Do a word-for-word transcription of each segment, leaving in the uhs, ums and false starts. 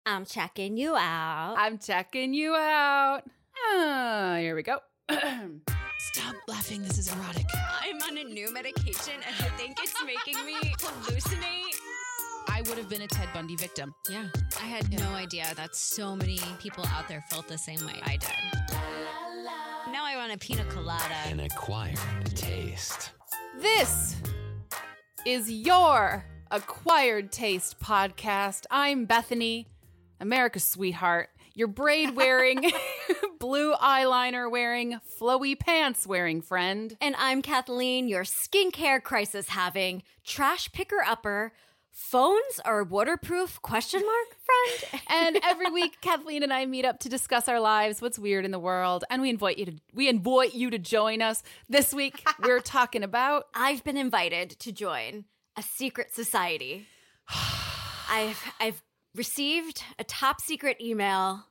I'm checking you out. I'm checking you out. Ah, here we go. Stop laughing. This is erotic. I'm on a new medication and I think it's making me hallucinate. I would have been a Ted Bundy victim. Yeah. I had yeah. no idea that so many people out there felt the same way I did. Now I want a pina colada. An acquired taste. This is your Acquired Taste podcast. I'm Bethany, America's sweetheart, your braid-wearing, blue eyeliner-wearing, flowy pants-wearing friend. And I'm Kathleen, your skincare crisis-having, trash picker-upper, phones are waterproof question mark friend. And every week, Kathleen and I meet up to discuss our lives, what's weird in the world, and we invite you to we invite you to join us. This week, we're talking about... I've been invited to join a secret society. I've I've received a top secret email,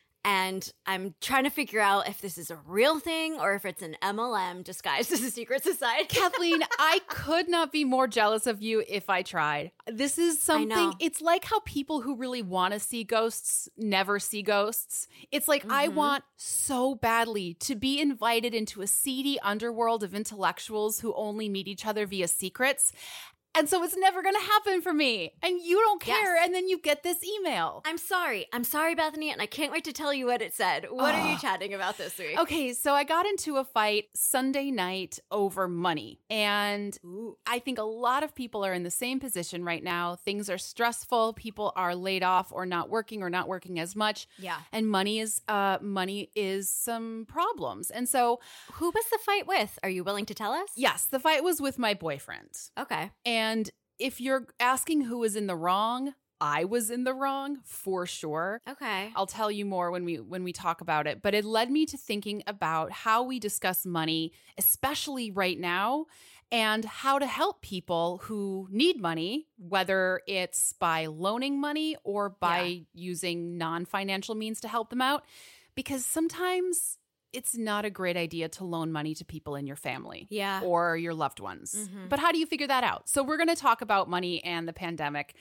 and I'm trying to figure out if this is a real thing or if it's an M L M disguised as a secret society. Kathleen, I could not be more jealous of you if I tried. This is something, it's like how people who really want to see ghosts never see ghosts. It's like, mm-hmm. I want so badly to be invited into a seedy underworld of intellectuals who only meet each other via secrets. And so it's never going to happen for me. And you don't care. Yes. And then you get this email. I'm sorry. I'm sorry, Bethany. And I can't wait to tell you what it said. What oh. are you chatting about this week? Okay. So I got into a fight Sunday night over money. And Ooh. I think a lot of people are in the same position right now. Things are stressful. People are laid off or not working or not working as much. Yeah. And money is uh, money is some problems. And so who was the fight with? Are you willing to tell us? Yes. The fight was with my boyfriend. Okay. And And if you're asking who was in the wrong, I was in the wrong for sure. Okay. I'll tell you more when we when we talk about it. But it led me to thinking about how we discuss money, especially right now, and how to help people who need money, whether it's by loaning money or by yeah. using non-financial means to help them out. Because sometimes it's not a great idea to loan money to people in your family yeah. or your loved ones. Mm-hmm. But how do you figure that out? So we're going to talk about money and the pandemic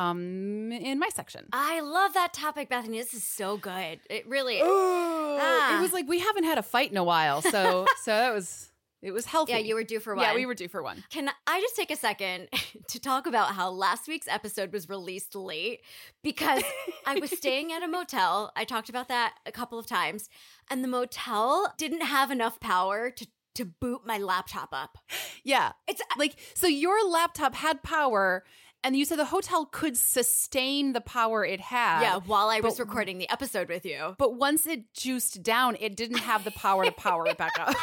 um, in my section. I love that topic, Bethany. This is so good. It really is. Ah. It was like we haven't had a fight in a while. So so that was... It was healthy. Yeah, you were due for one. Yeah, we were due for one. Can I just take a second to talk about how last week's episode was released late? Because I was staying at a motel. I talked about that a couple of times. And the motel didn't have enough power to, to boot my laptop up. Yeah. It's like, so your laptop had power, and you said the hotel could sustain the power it had. Yeah, while I was but, recording the episode with you. But once it juiced down, it didn't have the power to power it back up.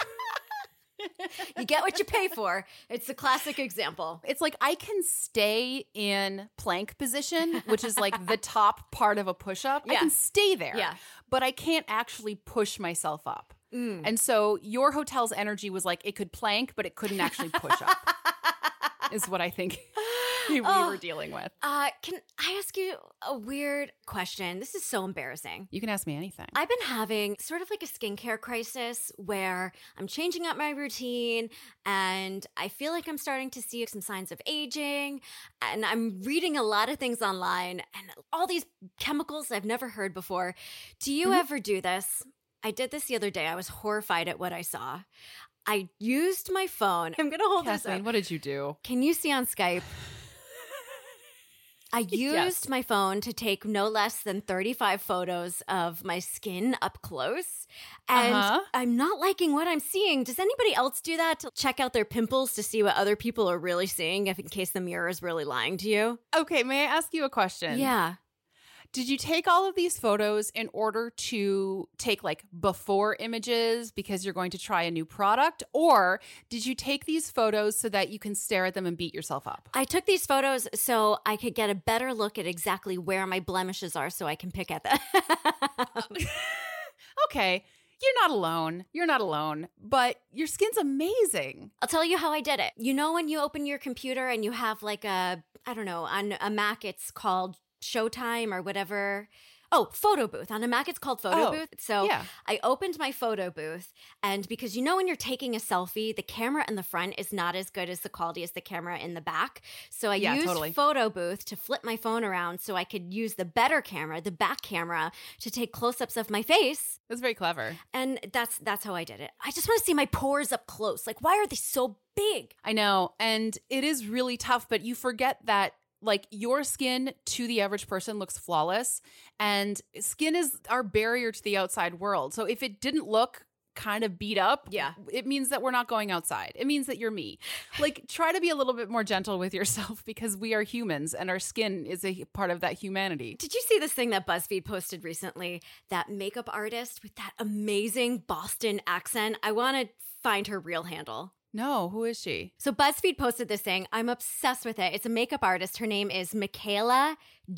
You get what you pay for. It's a classic example. It's like I can stay in plank position, which is like the top part of a push-up. Yeah. I can stay there, yeah. but I can't actually push myself up. Mm. And so your hotel's energy was like it could plank, but it couldn't actually push up, is what I think we oh, were dealing with. Uh, can I ask you a weird question? This is so embarrassing. You can ask me anything. I've been having sort of like a skincare crisis where I'm changing up my routine and I feel like I'm starting to see some signs of aging, and I'm reading a lot of things online and all these chemicals I've never heard before. Do you mm-hmm. ever do this? I did this the other day. I was horrified at what I saw. I used my phone. I'm going to hold Kathleen, this up. What did you do? Can you see on Skype? I used yes. my phone to take no less than thirty-five photos of my skin up close. And uh-huh. I'm not liking what I'm seeing. Does anybody else do that to check out their pimples to see what other people are really seeing, if in case the mirror is really lying to you? Okay, may I ask you a question? Yeah. Did you take all of these photos in order to take like before images because you're going to try a new product? Or did you take these photos so that you can stare at them and beat yourself up? I took these photos so I could get a better look at exactly where my blemishes are so I can pick at them. Okay. You're not alone. You're not alone. But your skin's amazing. I'll tell you how I did it. You know when you open your computer and you have like a, I don't know, on a Mac it's called Showtime or whatever, Oh, photo booth. On a Mac, it's called photo Oh, booth. So yeah. I opened my photo booth, and because you know when you're taking a selfie, the camera in the front is not as good as the quality as the camera in the back. So I Yeah, used totally. photo booth to flip my phone around so I could use the better camera, the back camera, to take close-ups of my face. That's very clever. And that's that's how I did it. I just want to see my pores up close. Like, why are they so big? I know. And it is really tough, but you forget that like your skin to the average person looks flawless, and skin is our barrier to the outside world. So if it didn't look kind of beat up, Yeah. it means that we're not going outside. It means that you're me. Like, try to be a little bit more gentle with yourself because we are humans and our skin is a part of that humanity. Did you see this thing that BuzzFeed posted recently? That makeup artist with that amazing Boston accent. I want to find her real handle. No, who is she? So BuzzFeed posted this thing. I'm obsessed with it. It's a makeup artist. Her name is Michaela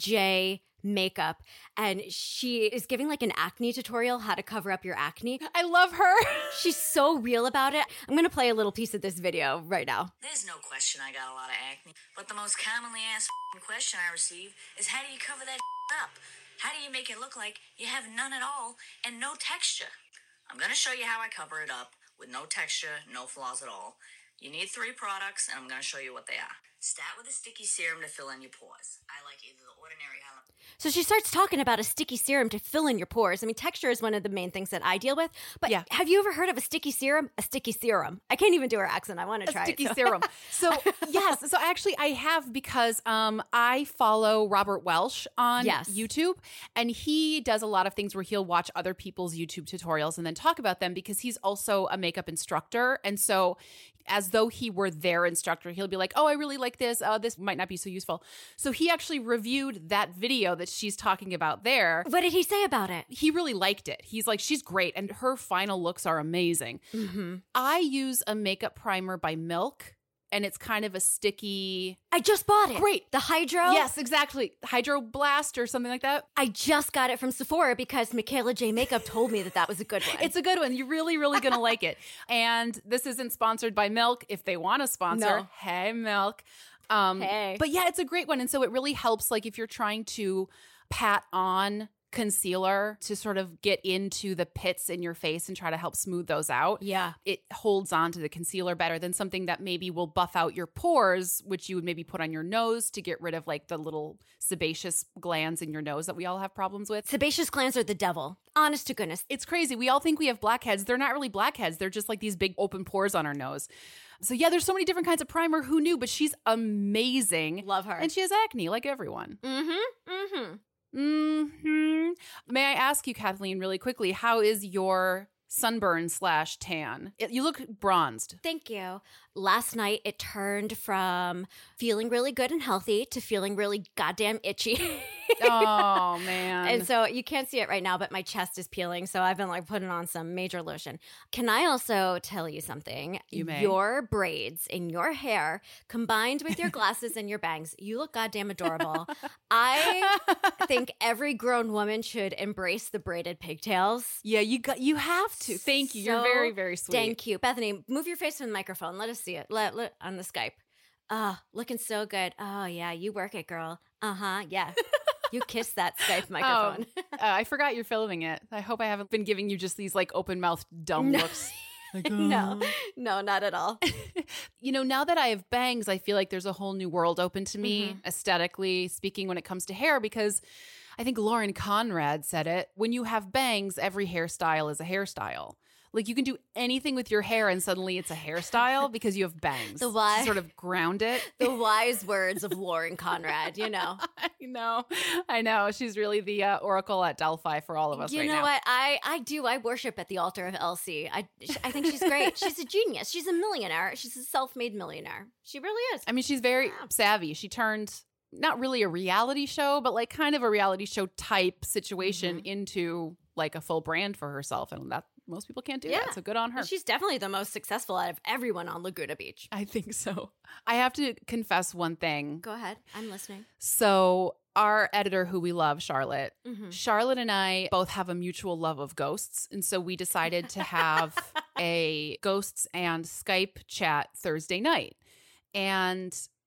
J. Makeup. And she is giving like an acne tutorial, how to cover up your acne. I love her. She's so real about it. I'm going to play a little piece of this video right now. There's no question I got a lot of acne, but the most commonly asked question I receive is how do you cover that up? How do you make it look like you have none at all and no texture? I'm going to show you how I cover it up with no texture, no flaws at all. You need three products, and I'm going to show you what they are. Start with a sticky serum to fill in your pores. I like either the ordinary aloe. So she starts talking about a sticky serum to fill in your pores. I mean, texture is one of the main things that I deal with. But Yeah. have you ever heard of a sticky serum? A sticky serum. I can't even do her accent. I want to A try sticky it. so- serum. So yes, so actually I have because um I follow Robert Welsh on Yes. YouTube, and he does a lot of things where he'll watch other people's YouTube tutorials and then talk about them because he's also a makeup instructor. And so as though he were their instructor, he'll be like, oh, I really like this. Uh, this might not be so useful. So he actually reviewed that video that she's talking about there. What did he say about it? He really liked it. He's like, she's great. And her final looks are amazing. Mm-hmm. I use a makeup primer by Milk, and it's kind of a sticky. I just bought it. Great. The Hydro? Yes, exactly. Hydro Blast or something like that. I just got it from Sephora because Michaela J. Makeup told me that that was a good one. It's a good one. You're really, really going to like it. And this isn't sponsored by Milk. If they want to sponsor, No. hey, Milk. Um, Hey. But yeah, it's a great one. And so it really helps, like, if you're trying to pat on concealer to sort of get into the pits in your face and try to help smooth those out. Yeah. It holds on to the concealer better than something that maybe will buff out your pores, which you would maybe put on your nose to get rid of like the little sebaceous glands in your nose that we all have problems with. Sebaceous glands are the devil. Honest to goodness. It's crazy. We all think we have blackheads. They're not really blackheads. They're just like these big open pores on our nose. So yeah, there's so many different kinds of primer. Who knew? But she's amazing. Love her. And she has acne like everyone. Mm-hmm. Mm-hmm. Hmm. May I ask you, Kathleen, really quickly, how is your sunburn slash tan? It- you look bronzed. Thank you. Last night, it turned from feeling really good and healthy to feeling really goddamn itchy. Oh man. And so you can't see it right now, but my chest is peeling. So I've been like putting on some major lotion. Can I also tell you something? You may. Your braids in your hair combined with your glasses and your bangs, you look goddamn adorable. I think every grown woman should embrace the braided pigtails. Yeah, you got you have to. Thank you. You're So very, very sweet. Dang cute. Bethany, move your face from the microphone. Let us see it. Let, let on the Skype. Ah, looking so good. Oh yeah, you work it, girl. Uh-huh. Yeah. You kissed that Skype microphone. Oh, uh, I forgot you're filming it. I hope I haven't been giving you just these like open mouthed dumb No. looks. Like, No, "Oh." no, not at all. You know, now that I have bangs, I feel like there's a whole new world open to me, Mm-hmm. aesthetically speaking, when it comes to hair, because I think Lauren Conrad said it. When you have bangs, every hairstyle is a hairstyle. Like you can do anything with your hair and suddenly it's a hairstyle because you have bangs. The why- To sort of ground it. The wise words of Lauren Conrad, you know. I know. I know. She's really the uh, oracle at Delphi for all of us You right know now. what? I, I do. I worship at the altar of Elsie. I, I think she's great. She's a genius. She's a millionaire. She's a self-made millionaire. She really is. I mean, she's very savvy. She turned not really a reality show, but like kind of a reality show type situation Mm-hmm. into like a full brand for herself. And that most people can't do Yeah. that. So good on her. She's definitely the most successful out of everyone on Laguna Beach. I think so. I have to confess one thing. Go ahead. I'm listening. So our editor who we love, Charlotte, Mhm. Charlotte and I both have a mutual love of ghosts. And so we decided to have a ghosts and Skype chat Thursday night. And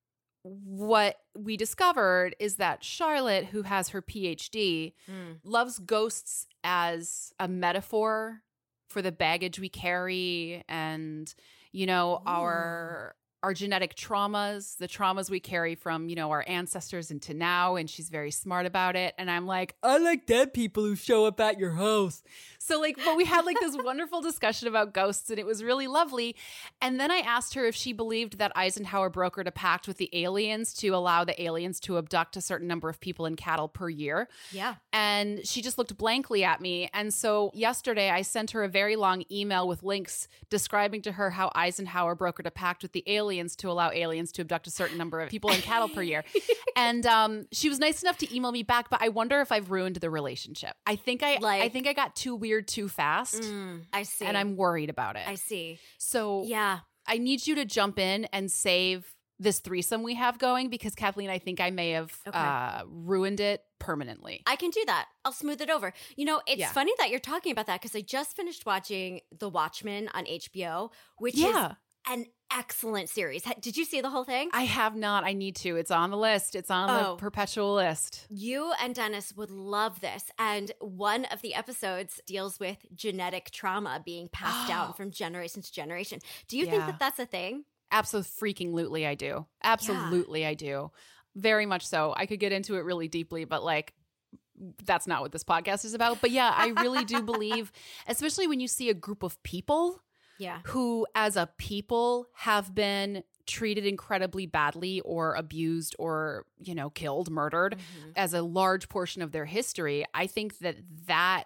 what we discovered is that Charlotte, who has her P H D, Mm. loves ghosts as a metaphor for the baggage we carry and, you know, our our genetic traumas, the traumas we carry from, you know, our ancestors into now. And she's very smart about it. And I'm like, I like dead people who show up at your house. So like, but we had like this wonderful discussion about ghosts and it was really lovely. And then I asked her if she believed that Eisenhower brokered a pact with the aliens to allow the aliens to abduct a certain number of people and cattle per year. Yeah. And she just looked blankly at me. And so yesterday I sent her a very long email with links describing to her how Eisenhower brokered a pact with the aliens to allow aliens to abduct a certain number of people and cattle per year. And um, she was nice enough to email me back, but I wonder if I've ruined the relationship. I think I Like- I think I got too weird too fast. Mm, I see. And I'm worried about it. I see. So Yeah. I need you to jump in and save this threesome we have going because Kathleen, I think I may have Okay. uh, ruined it permanently. I can do that. I'll smooth it over. You know, it's Yeah. funny that you're talking about that because I just finished watching The Watchmen on H B O, which Yeah. is an excellent series. Ha- Did you see the whole thing? I have not. I need to. It's on the list. It's on Oh. the perpetual list. You and Dennis would love this. And one of the episodes deals with genetic trauma being passed down from generation to generation. Do you think Yeah. that that's a thing? Absolutely, I do. Absolutely, I do. Very much so. I could get into it really deeply, but like, that's not what this podcast is about. But yeah, I really do believe, especially when you see a group of people Yeah. who, as a people, have been treated incredibly badly or abused or, you know, killed, murdered Mhm. as a large portion of their history. I think that that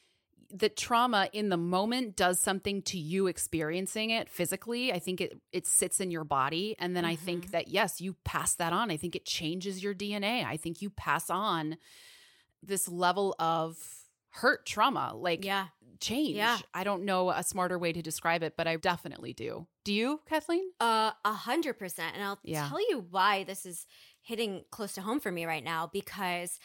the trauma in the moment does something to you experiencing it physically. I think it it sits in your body. And then I think that, yes, you pass that on. I think it changes your D N A. I think you pass on this level of hurt trauma, like Yeah. change. Yeah. I don't know a smarter way to describe it, but I definitely do. Do you, Kathleen? Uh, a hundred percent. And I'll Yeah. tell you why this is hitting close to home for me right now, because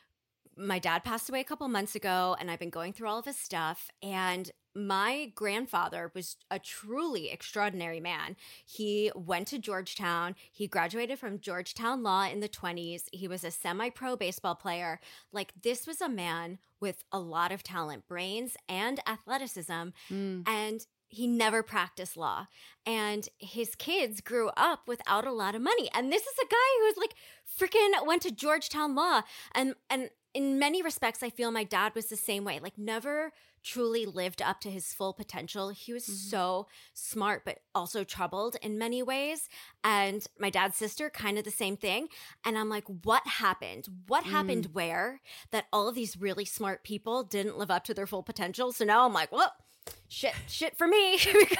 my dad passed away a couple months ago and I've been going through all of his stuff. And my grandfather was a truly extraordinary man. He went to Georgetown. He graduated from Georgetown Law in the twenties. He was a semi-pro baseball player. Like, this was a man with a lot of talent, brains and athleticism. And he never practiced law. And his kids grew up without a lot of money. And this is a guy who's like freaking went to Georgetown Law. And and in many respects, I feel my dad was the same way, like never truly lived up to his full potential. He was so smart, but also troubled in many ways. And my dad's sister, kind of the same thing. And I'm like, what happened? What happened where that all of these really smart people didn't live up to their full potential? So now I'm like, well, shit, shit for me.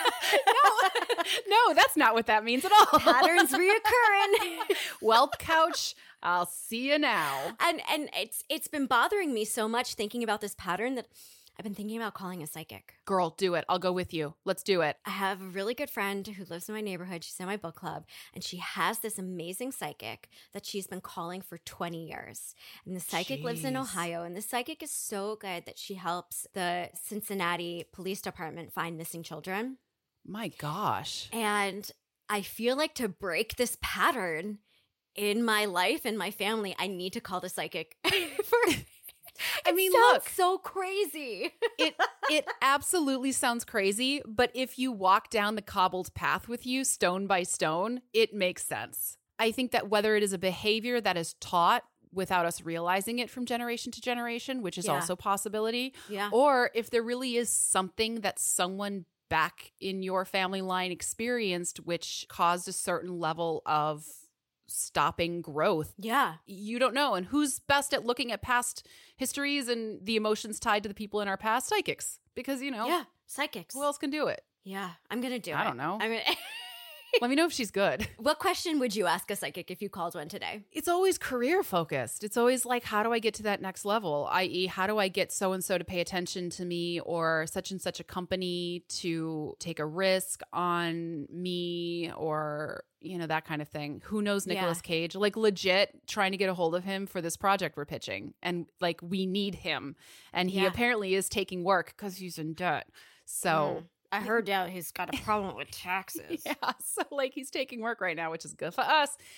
No, no, that's not what that means at all. Patterns reoccurring. Welp couch, I'll see you now. and and it's it's been bothering me so much thinking about this pattern that I've been thinking about calling a psychic. Girl, do it. I'll go with you. Let's do it. I have a really good friend who lives in my neighborhood. She's in my book club, and she has this amazing psychic that she's been calling for twenty years. And the psychic lives in Jeez. Ohio, and the psychic is so good that she helps the Cincinnati Police Department find missing children. My gosh. And I feel like to break this pattern in my life and my family, I need to call the psychic. for, I mean, sounds look. so crazy. It it absolutely sounds crazy, but if you walk down the cobbled path with you stone by stone, it makes sense. I think that whether it is a behavior that is taught without us realizing it from generation to generation, which is Yeah. also a possibility, Yeah. or if there really is something that someone back in your family line experienced which caused a certain level of stopping growth. Yeah. You don't know. And who's best at looking at past histories and the emotions tied to the people in our past? Psychics. Because, you know, Yeah. Psychics. who else can do it? Yeah. I'm going to do it. I don't know. I'm gonna- Let me know if she's good. What question would you ask a psychic if you called one today? It's always career focused. It's always like, how do I get to that next level? that is, how do I get so and so to pay attention to me, or such and such a company to take a risk on me, or, you know, that kind of thing. Who knows Nicolas Yeah. Cage? Like, legit trying to get a hold of him for this project we're pitching. And like, we need him. And he Yeah. apparently is taking work because he's in debt. So. Mm. I heard out he's got a problem with taxes. Yeah, so like he's taking work right now, which is good for us.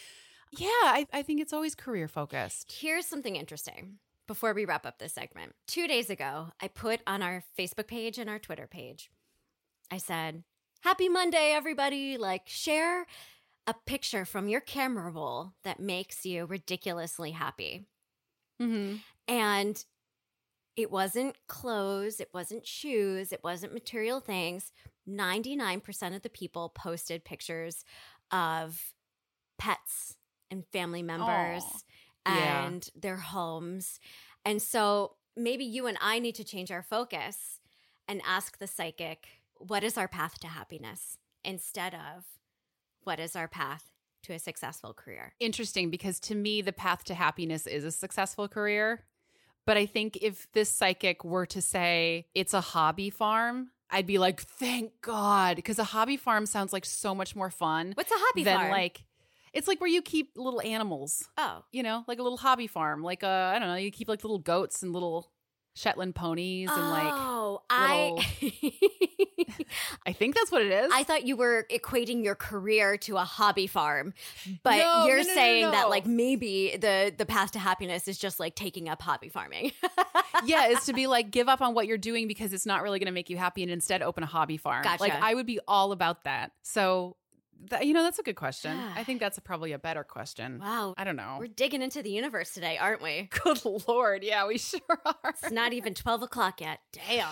Yeah, I, I think it's always career focused. Here's something interesting before we wrap up this segment. Two days ago, I put on our Facebook page and our Twitter page, I said, happy Monday, everybody. Like, share a picture from your camera roll that makes you ridiculously happy. Mm-hmm. And it wasn't clothes, it wasn't shoes, it wasn't material things. ninety-nine percent of the people posted pictures of pets and family members Aww. and Yeah. their homes. And so maybe you and I need to change our focus and ask the psychic, what is our path to happiness? Instead of, what is our path to a successful career? Interesting, because to me, the path to happiness is a successful career. But I think if this psychic were to say it's a hobby farm, I'd be like, thank God. Because a hobby farm sounds like so much more fun. What's a hobby than farm? Like, it's like where you keep little animals. Oh. You know, like a little hobby farm. Like, uh, I don't know, you keep like little goats and little Shetland ponies and like. Oh, little... I. I think that's what it is. I thought you were equating your career to a hobby farm, but No, you're no, no, no, saying no. that like maybe the the path to happiness is just like taking up hobby farming. Yeah, is to be like, give up on what you're doing because it's not really going to make you happy and instead open a hobby farm. Gotcha. Like, I would be all about that. So, that, you know, that's a good question. Yeah. I think that's a, probably a better question. Wow. I don't know. We're digging into the universe today, aren't we? Good Lord. Yeah, we sure are. It's not even twelve o'clock yet. Damn.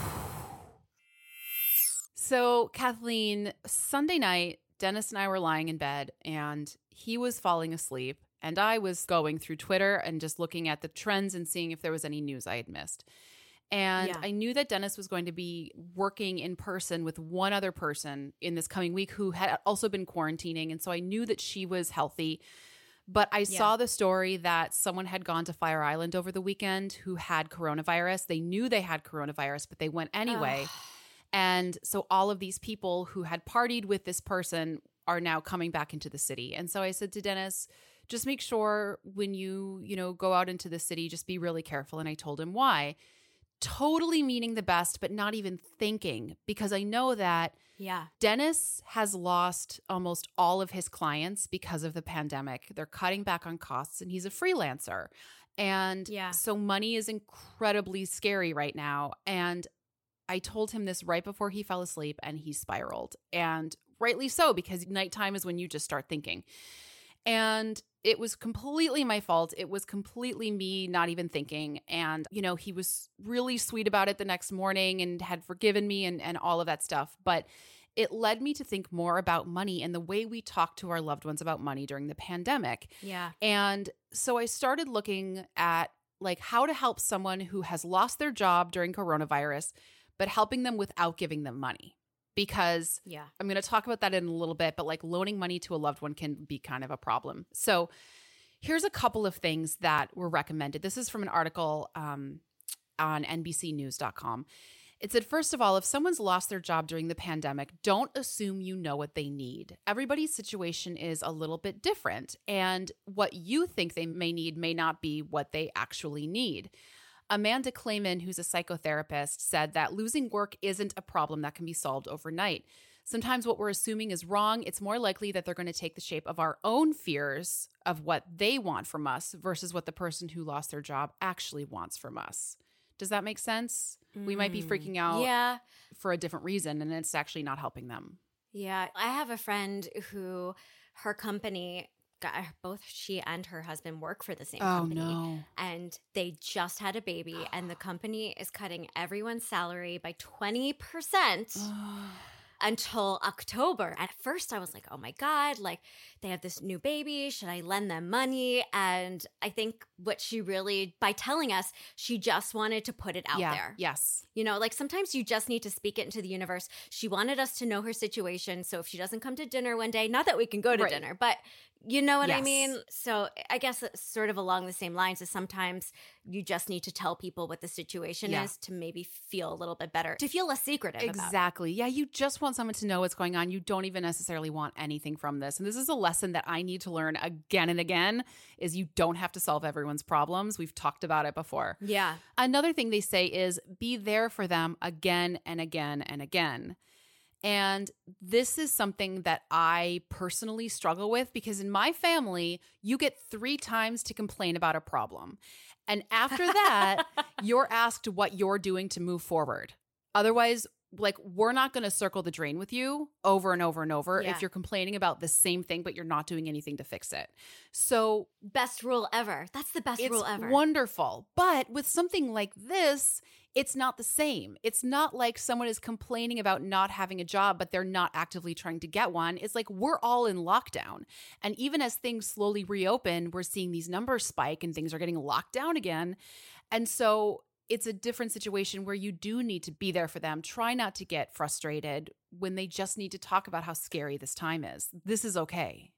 So, Kathleen, Sunday night, Dennis and I were lying in bed and he was falling asleep. And I was going through Twitter and just looking at the trends and seeing if there was any news I had missed. And Yeah. I knew that Dennis was going to be working in person with one other person in this coming week who had also been quarantining. And so I knew that she was healthy. But I Yeah. saw the story that someone had gone to Fire Island over the weekend who had coronavirus. They knew they had coronavirus, but they went anyway. Ugh. And so all of these people who had partied with this person are now coming back into the city. And so I said to Dennis, just make sure when you, you know, go out into the city, just be really careful. And I told him why. Totally meaning the best, but not even thinking, because I know that Yeah. Dennis has lost almost all of his clients because of the pandemic. They're cutting back on costs and he's a freelancer. And Yeah. so money is incredibly scary right now. And I told him this right before he fell asleep and he spiraled. And rightly so, because nighttime is when you just start thinking. And it was completely my fault. It was completely me not even thinking. And, you know, he was really sweet about it the next morning and had forgiven me and, and all of that stuff. But it led me to think more about money and the way we talk to our loved ones about money during the pandemic. Yeah. And so I started looking at like how to help someone who has lost their job during coronavirus, but helping them without giving them money. Because Yeah. I'm going to talk about that in a little bit, but like loaning money to a loved one can be kind of a problem. So here's a couple of things that were recommended. This is from an article um, on N B C news dot com. It said, first of all, if someone's lost their job during the pandemic, don't assume you know what they need. Everybody's situation is a little bit different, and what you think they may need may not be what they actually need. Amanda Clayman, who's a psychotherapist, said that losing work isn't a problem that can be solved overnight. Sometimes what we're assuming is wrong. It's more likely that they're going to take the shape of our own fears of what they want from us versus what the person who lost their job actually wants from us. Does that make sense? Mm. We might be freaking out Yeah. for a different reason, and it's actually not helping them. Yeah. I have a friend who her company got, both she and her husband work for the same company. no. And they just had a baby, and the company is cutting everyone's salary by twenty percent. Until October. At first I was like, oh my God, like they have this new baby. Should I lend them money? And I think what she really, by telling us, she just wanted to put it out yeah. there. Yes. You know, like sometimes you just need to speak it into the universe. She wanted us to know her situation. So if she doesn't come to dinner one day, not that we can go to Right. dinner, but you know what I Yes. mean? So I guess it's sort of along the same lines as sometimes you just need to tell people what the situation Yeah. is to maybe feel a little bit better, to feel less secretive about it. Exactly. Yeah, you just want someone to know what's going on. You don't even necessarily want anything from this. And this is a lesson that I need to learn again and again is you don't have to solve everyone's problems. We've talked about it before. Yeah. Another thing they say is be there for them again and again and again. And this is something that I personally struggle with because in my family, you get three times to complain about a problem. And after that, you're asked what you're doing to move forward. Otherwise, like, we're not going to circle the drain with you over and over and over Yeah. if you're complaining about the same thing, but you're not doing anything to fix it. So Best rule ever. That's the best it's rule ever. wonderful. But with something like this, it's not the same. It's not like someone is complaining about not having a job, but they're not actively trying to get one. It's like we're all in lockdown. And even as things slowly reopen, we're seeing these numbers spike and things are getting locked down again. And so it's a different situation where you do need to be there for them. Try not to get frustrated when they just need to talk about how scary this time is. This is okay.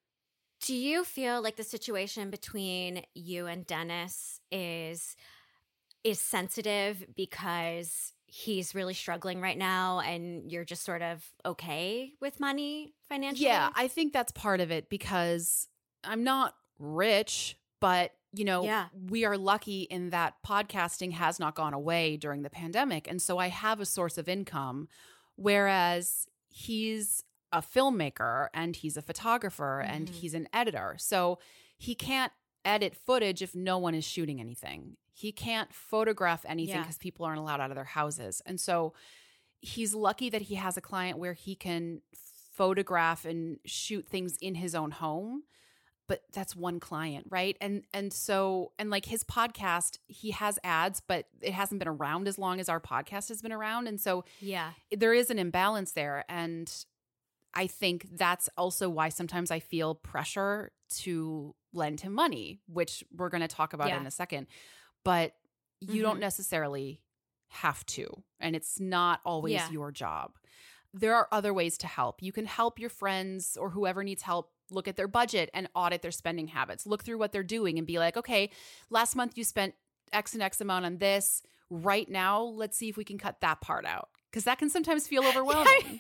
Do you feel like the situation between you and Dennis is is sensitive because he's really struggling right now and you're just sort of okay with money financially? Yeah, I think that's part of it because I'm not rich, but you know, Yeah. we are lucky in that podcasting has not gone away during the pandemic. And so I have a source of income, whereas he's a filmmaker and he's a photographer Mm-hmm. and he's an editor. So he can't edit footage if no one is shooting anything. He can't photograph anything Yeah. because people aren't allowed out of their houses. And so he's lucky that he has a client where he can photograph and shoot things in his own home. But that's one client, right? And and so and like his podcast, he has ads, but it hasn't been around as long as our podcast has been around. And so Yeah. there is an imbalance there. And I think that's also why sometimes I feel pressure to lend him money, which we're going to talk about Yeah. in a second. But you don't Mhm. necessarily have to. And it's not always Yeah. your job. There are other ways to help. You can help your friends or whoever needs help look at their budget and audit their spending habits. Look through what they're doing and be like, okay, last month you spent X and X amount on this. Right now, let's see if we can cut that part out. Because that can sometimes feel overwhelming.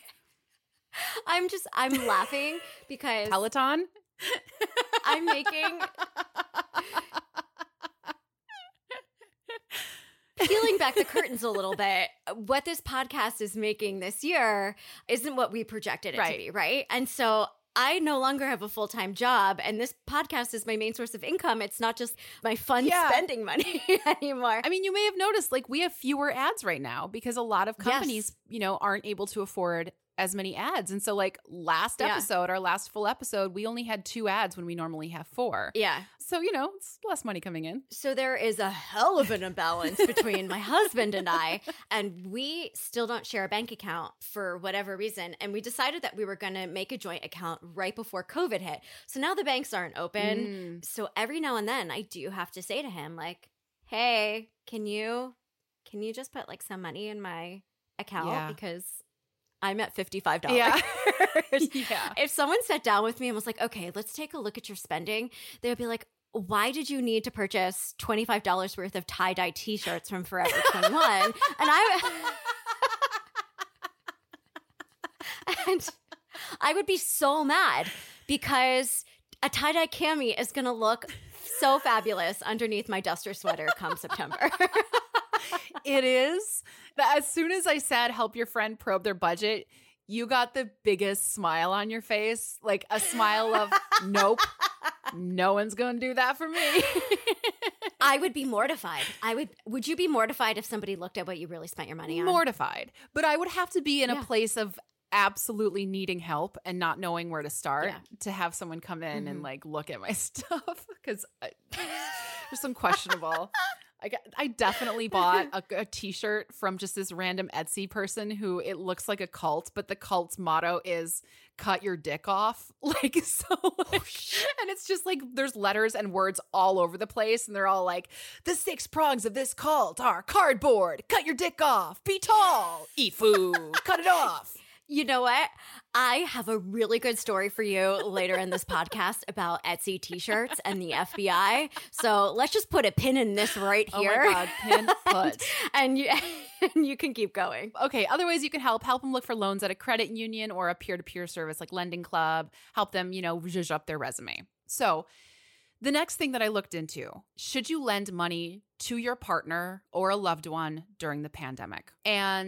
I'm just I'm laughing because Peloton? I'm making peeling back the curtains a little bit. What this podcast is making this year isn't what we projected it Right. to be, right? And so I no longer have a full-time job and this podcast is my main source of income. It's not just my fun Yeah. spending money anymore. I mean, you may have noticed like we have fewer ads right now because a lot of companies, Yes. you know, aren't able to afford as many ads. And so like last Yeah. episode, our last full episode, we only had two ads when we normally have four. Yeah. So, you know, it's less money coming in. So there is a hell of an imbalance between my husband and I, and we still don't share a bank account for whatever reason. And we decided that we were going to make a joint account right before COVID hit. So now the banks aren't open. Mm. So every now and then I do have to say to him like, "Hey, can you can you just put like some money in my account Yeah. because I'm at fifty-five dollars." Yeah. Yeah. If someone sat down with me and was like, "Okay, let's take a look at your spending," they would be like, "Why did you need to purchase twenty-five dollars worth of tie-dye t-shirts from Forever twenty-one?" And I and I would be so mad because a tie-dye cami is going to look so fabulous underneath my duster sweater come September. It is. That as soon as I said, help your friend probe their budget, you got the biggest smile on your face, like a smile of, nope, no one's going to do that for me. I would be mortified. I would. Would you be mortified if somebody looked at what you really spent your money on? Mortified. But I would have to be in Yeah. a place of absolutely needing help and not knowing where to start Yeah. to have someone come in Mhm. and like look at my stuff because there's some questionable. I, got, I definitely bought a, a t-shirt from just this random Etsy person who it looks like a cult, but the cult's motto is cut your dick off. Like, so, like, and it's just like, there's letters and words all over the place. And they're all like, the six prongs of this cult are cardboard, cut your dick off, be tall, eat food, cut it off. You know what? I have a really good story for you later in this podcast about Etsy t-shirts and the F B I. So let's just put a pin in this right here. Oh my God, pin put. and you and you can keep going. Okay, other ways you can help. Help them look for loans at a credit union or a peer-to-peer service like Lending Club. Help them, you know, zhuzh up their resume. So the next thing that I looked into, should you lend money to your partner or a loved one during the pandemic? And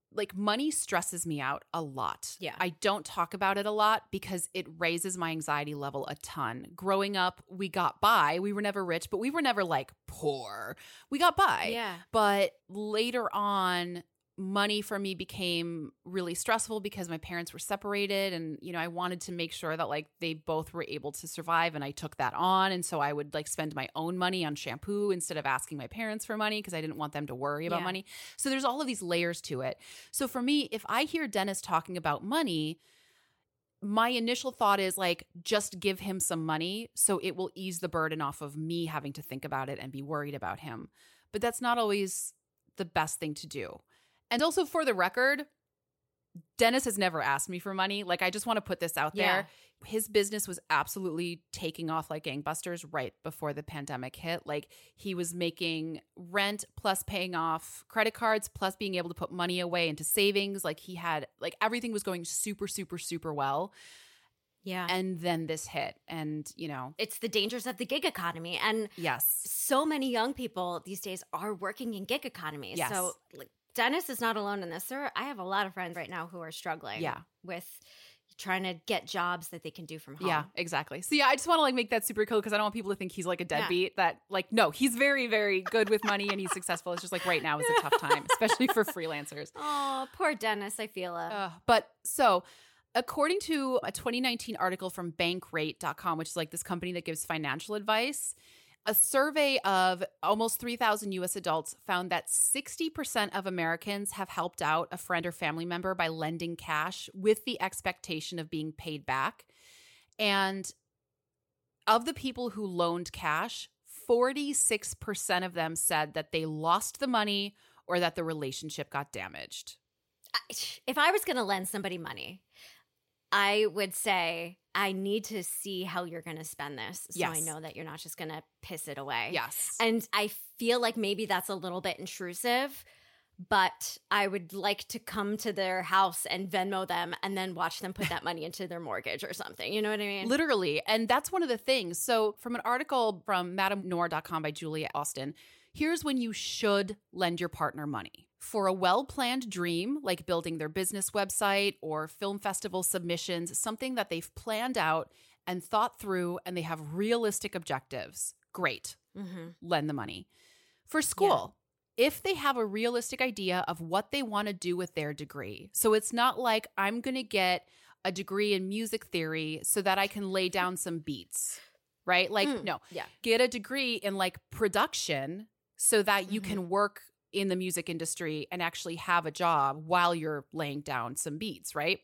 like money stresses me out a lot. Yeah. I don't talk about it a lot because it raises my anxiety level a ton. Growing up, we got by. We were never rich, but we were never like poor. We got by. Yeah. But later on, money for me became really stressful because my parents were separated, and you know I wanted to make sure that like they both were able to survive, and I took that on. And so I would like spend my own money on shampoo instead of asking my parents for money because I didn't want them to worry about Yeah. money. So there's all of these layers to it. So for me, if I hear Dennis talking about money, my initial thought is like, just give him some money so it will ease the burden off of me having to think about it and be worried about him. But that's not always the best thing to do. And also, for the record, Dennis has never asked me for money. Like, I just want to put this out there. Yeah. His business was absolutely taking off like gangbusters right before the pandemic hit. Like, he was making rent plus paying off credit cards plus being able to put money away into savings. Like, he had, like, everything was going super, super, super well. Yeah. And then this hit. And, you know, It's the dangers of the gig economy. And yes. so many young people these days are working in gig economies. Yes. So like, Dennis is not alone in this. There, I have a lot of friends right now who are struggling Yeah. with trying to get jobs that they can do from home. Yeah, exactly. So yeah, I just want to like make that super cool because I don't want people to think he's like a deadbeat. That like, no, he's very, very good with money and he's successful. It's just like right now is a tough time, especially for freelancers. Oh, poor Dennis. I feel it. Uh, but so according to a twenty nineteen article from bankrate dot com, which is like this company that gives financial advice, a survey of almost three thousand U S adults found that sixty percent of Americans have helped out a friend or family member by lending cash with the expectation of being paid back. And of the people who loaned cash, forty-six percent of them said that they lost the money or that the relationship got damaged. I- If I was going to lend somebody money, I would say, I need to see how you're going to spend this. So Yes. I know that you're not just going to piss it away. Yes. And I feel like maybe that's a little bit intrusive, but I would like to come to their house and Venmo them and then watch them put that money into their mortgage or something. You know what I mean? Literally. And that's one of the things. So from an article from madame noir dot com by Julia Austin, here's when you should lend your partner money. For a well-planned dream, like building their business website or film festival submissions, something that they've planned out and thought through and they have realistic objectives, great, Mm-hmm. lend the money. For school, if they have a realistic idea of what they want to do with their degree. So it's not like I'm going to get a degree in music theory so that I can lay down some beats, right? Like, Mm, no, yeah. get a degree in like production so that you Mhm. can work in the music industry and actually have a job while you're laying down some beats, right?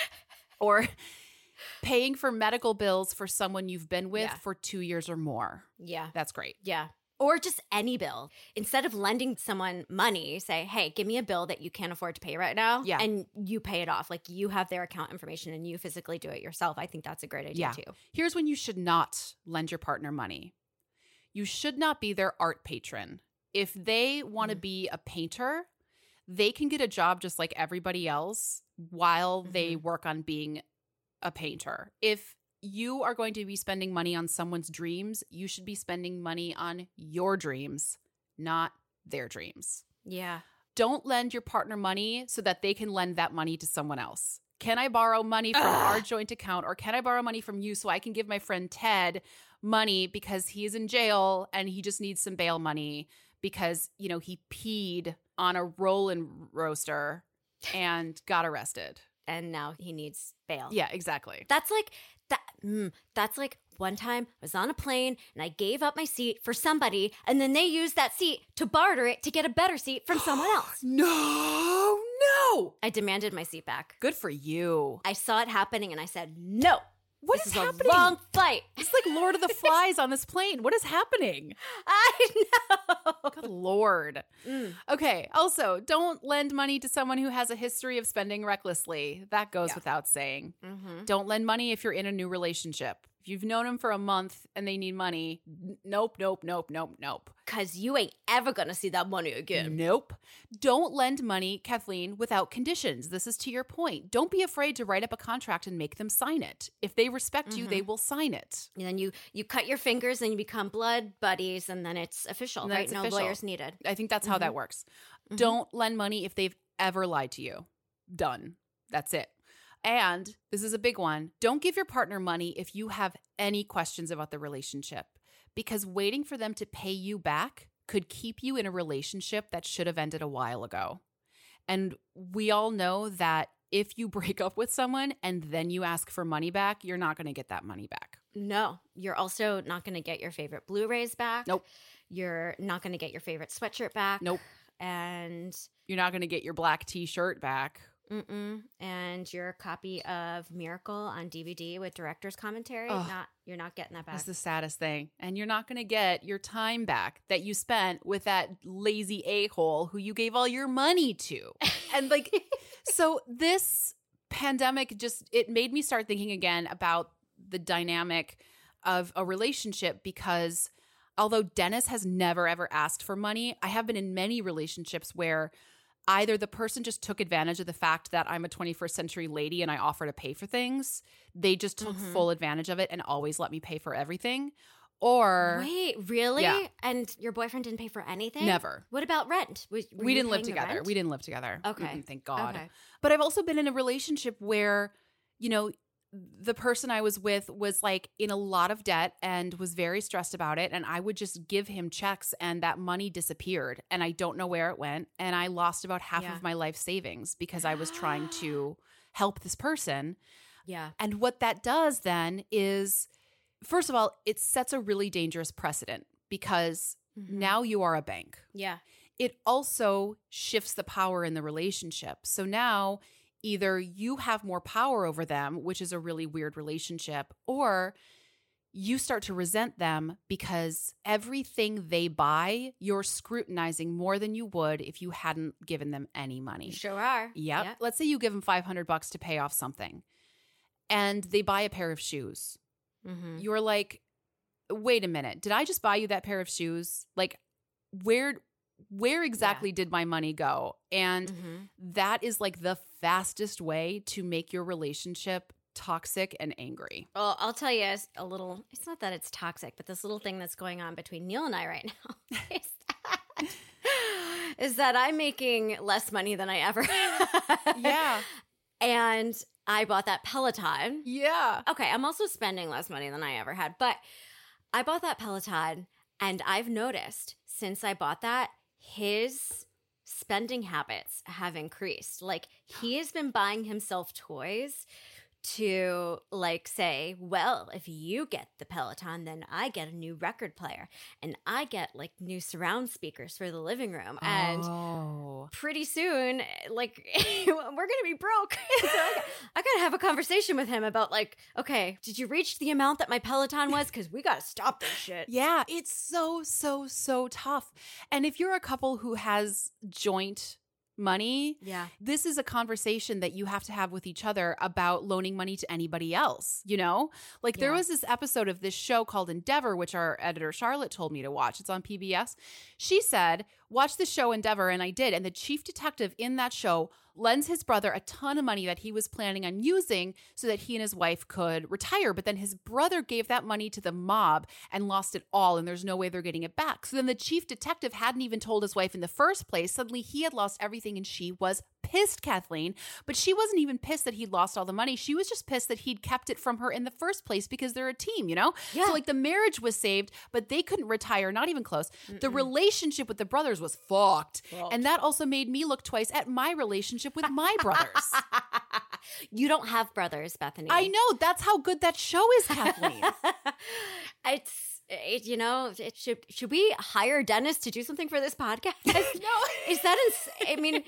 Or paying for medical bills for someone you've been with Yeah. for two years or more. Yeah. That's great. Yeah. Or just any bill. Instead of lending someone money, say, hey, give me a bill that you can't afford to pay right now. Yeah. And you pay it off. Like you have their account information and you physically do it yourself. I think that's a great idea Yeah. too. Here's when you should not lend your partner money. You should not be their art patron. If they want to Mm. be a painter, they can get a job just like everybody else while they Mhm. work on being a painter. If you are going to be spending money on someone's dreams, you should be spending money on your dreams, not their dreams. Yeah. Don't lend your partner money so that they can lend that money to someone else. Can I borrow money from our joint account, or can I borrow money from you so I can give my friend Ted money because he is in jail and he just needs some bail money because, you know, he peed on a roll-in roaster and got arrested. And now he needs bail. Yeah, exactly. That's like that. Mm, that's like one time I was on a plane and I gave up my seat for somebody, and then they used that seat to barter it to get a better seat from someone else. No, no. I demanded my seat back. Good for you. I saw it happening and I said, no. What this is is happening? a long flight. It's like Lord of the Flies on this plane. What is happening? I know. Good Lord. Mm. Okay. Also, don't lend money to someone who has a history of spending recklessly. That goes Yeah. without saying. Mm-hmm. Don't lend money if you're in a new relationship. If you've known them for a month and they need money, n- nope, nope, nope, nope, nope. Because you ain't ever going to see that money again. Nope. Don't lend money, Kathleen, without conditions. This is to your point. Don't be afraid to write up a contract and make them sign it. If they respect you, Mhm. they will sign it. And then you you cut your fingers and you become blood buddies, and then it's official, And then right? it's no official. lawyers needed. I think that's how that works. Mhm. Don't lend money if they've ever lied to you. Done. That's it. And this is a big one. Don't give your partner money if you have any questions about the relationship, because waiting for them to pay you back could keep you in a relationship that should have ended a while ago. And we all know that if you break up with someone and then you ask for money back, you're not going to get that money back. No, you're also not going to get your favorite Blu-rays back. Nope. You're not going to get your favorite sweatshirt back. Nope. And you're not going to get your black t-shirt back. Mm-mm. And your copy of Miracle on D V D with director's commentary, Ugh. not you're not getting that back. That's the saddest thing. And you're not going to get your time back that you spent with that lazy a-hole who you gave all your money to. And like, so this pandemic just, it made me start thinking again about the dynamic of a relationship, because although Dennis has never ever asked for money, I have been in many relationships where either the person just took advantage of the fact that I'm a twenty-first century lady and I offer to pay for things. They just took Mm-hmm. full advantage of it and always let me pay for everything. Or Wait, really? Yeah. And your boyfriend didn't pay for anything? Never. What about rent? Was, were we you didn't live paying the together. rent? We didn't live together. Okay. Mm-mm, thank God. Okay. But I've also been in a relationship where, you know, the person I was with was like in a lot of debt and was very stressed about it. And I would just give him checks and that money disappeared. And I don't know where it went. And I lost about half Yeah. of my life savings because I was trying to help this person. Yeah. And what that does then is, first of all, it sets a really dangerous precedent because Mm-hmm. now you are a bank. Yeah. It also shifts the power in the relationship. So now either you have more power over them, which is a really weird relationship, or you start to resent them because everything they buy, you're scrutinizing more than you would if you hadn't given them any money. You sure are. Yep. Yep. Let's say you give them five hundred bucks to pay off something and they buy a pair of shoes. Mm-hmm. You're like, wait a minute, did I just buy you that pair of shoes? Like, where where exactly did my money go? And Mm-hmm. that is like the fastest way to make your relationship toxic and angry. Well, I'll tell you a little, it's not that it's toxic, but this little thing that's going on between Neil and I right now is that, is that I'm making less money than I ever had. Yeah. And I bought that Peloton. Yeah. Okay, I'm also spending less money than I ever had, but I bought that Peloton and I've noticed since I bought that, his spending habits have increased. Like he has been buying himself toys to like say, well, if you get the Peloton, then I get a new record player and I get like new surround speakers for the living room. And oh. pretty soon, like we're going to be broke. So I, got, I got to have a conversation with him about like, okay, did you reach the amount that my Peloton was? Because we got to stop this shit. Yeah, it's so, so, so tough. And if you're a couple who has joint money, Yeah. this is a conversation that you have to have with each other about loaning money to anybody else, you know? Like there Yeah. was this episode of this show called Endeavor, which our editor Charlotte told me to watch. It's on P B S. She said, watch the show Endeavor, and I did. And the chief detective in that show lends his brother a ton of money that he was planning on using so that he and his wife could retire. But then his brother gave that money to the mob and lost it all, and there's no way they're getting it back. So then the chief detective hadn't even told his wife in the first place. Suddenly he had lost everything, and she was pissed, Kathleen. But she wasn't even pissed that he'd lost all the money. She was just pissed that he'd kept it from her in the first place because they're a team, you know? Yeah. So like the marriage was saved, but they couldn't retire, not even close. Mm-mm. The relationship with the brothers was fucked. fucked. And that also made me look twice at my relationship with my brothers. You don't have brothers, Bethany. I know. That's how good that show is, Kathleen. It's, it, you know, it should should we hire Dennis to do something for this podcast? No. Is that, ins- I mean.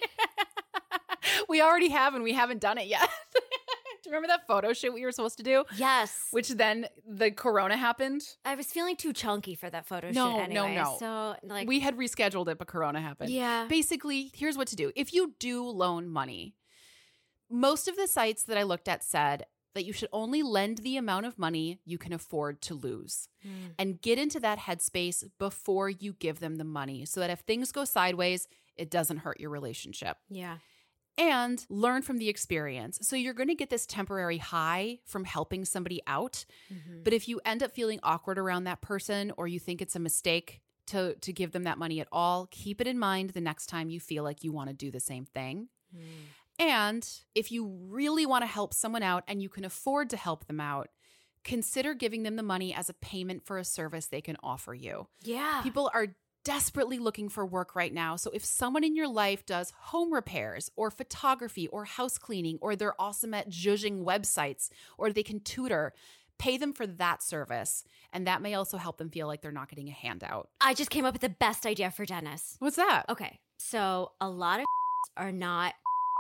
We already have, and we haven't done it yet. Do you remember that photo shoot we were supposed to do? Yes. Which then the corona happened. I was feeling too chunky for that photo No, shoot anyway. no, no. So, like. We had rescheduled it, but corona happened. Yeah. Basically, here's what to do. If you do loan money, most of the sites that I looked at said that you should only lend the amount of money you can afford to lose. Mm. And get into that headspace before you give them the money so that if things go sideways, it doesn't hurt your relationship. Yeah. And learn from the experience. So you're going to get this temporary high from helping somebody out. Mm-hmm. But if you end up feeling awkward around that person, or you think it's a mistake to, to give them that money at all, keep it in mind the next time you feel like you want to do the same thing. Mm. And if you really want to help someone out and you can afford to help them out, consider giving them the money as a payment for a service they can offer you. Yeah. People are desperately looking for work right now. So if someone in your life does home repairs or photography or house cleaning, or they're awesome at zhuzhing websites, or they can tutor, pay them for that service. And that may also help them feel like they're not getting a handout. I just came up with the best idea for Dennis. What's that? Okay. So a lot of are not,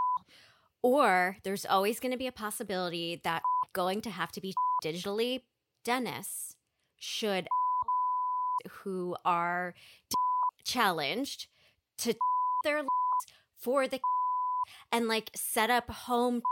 or there's always going to be a possibility that going to have to be digitally. Dennis should who are challenged to their for the and like set up home.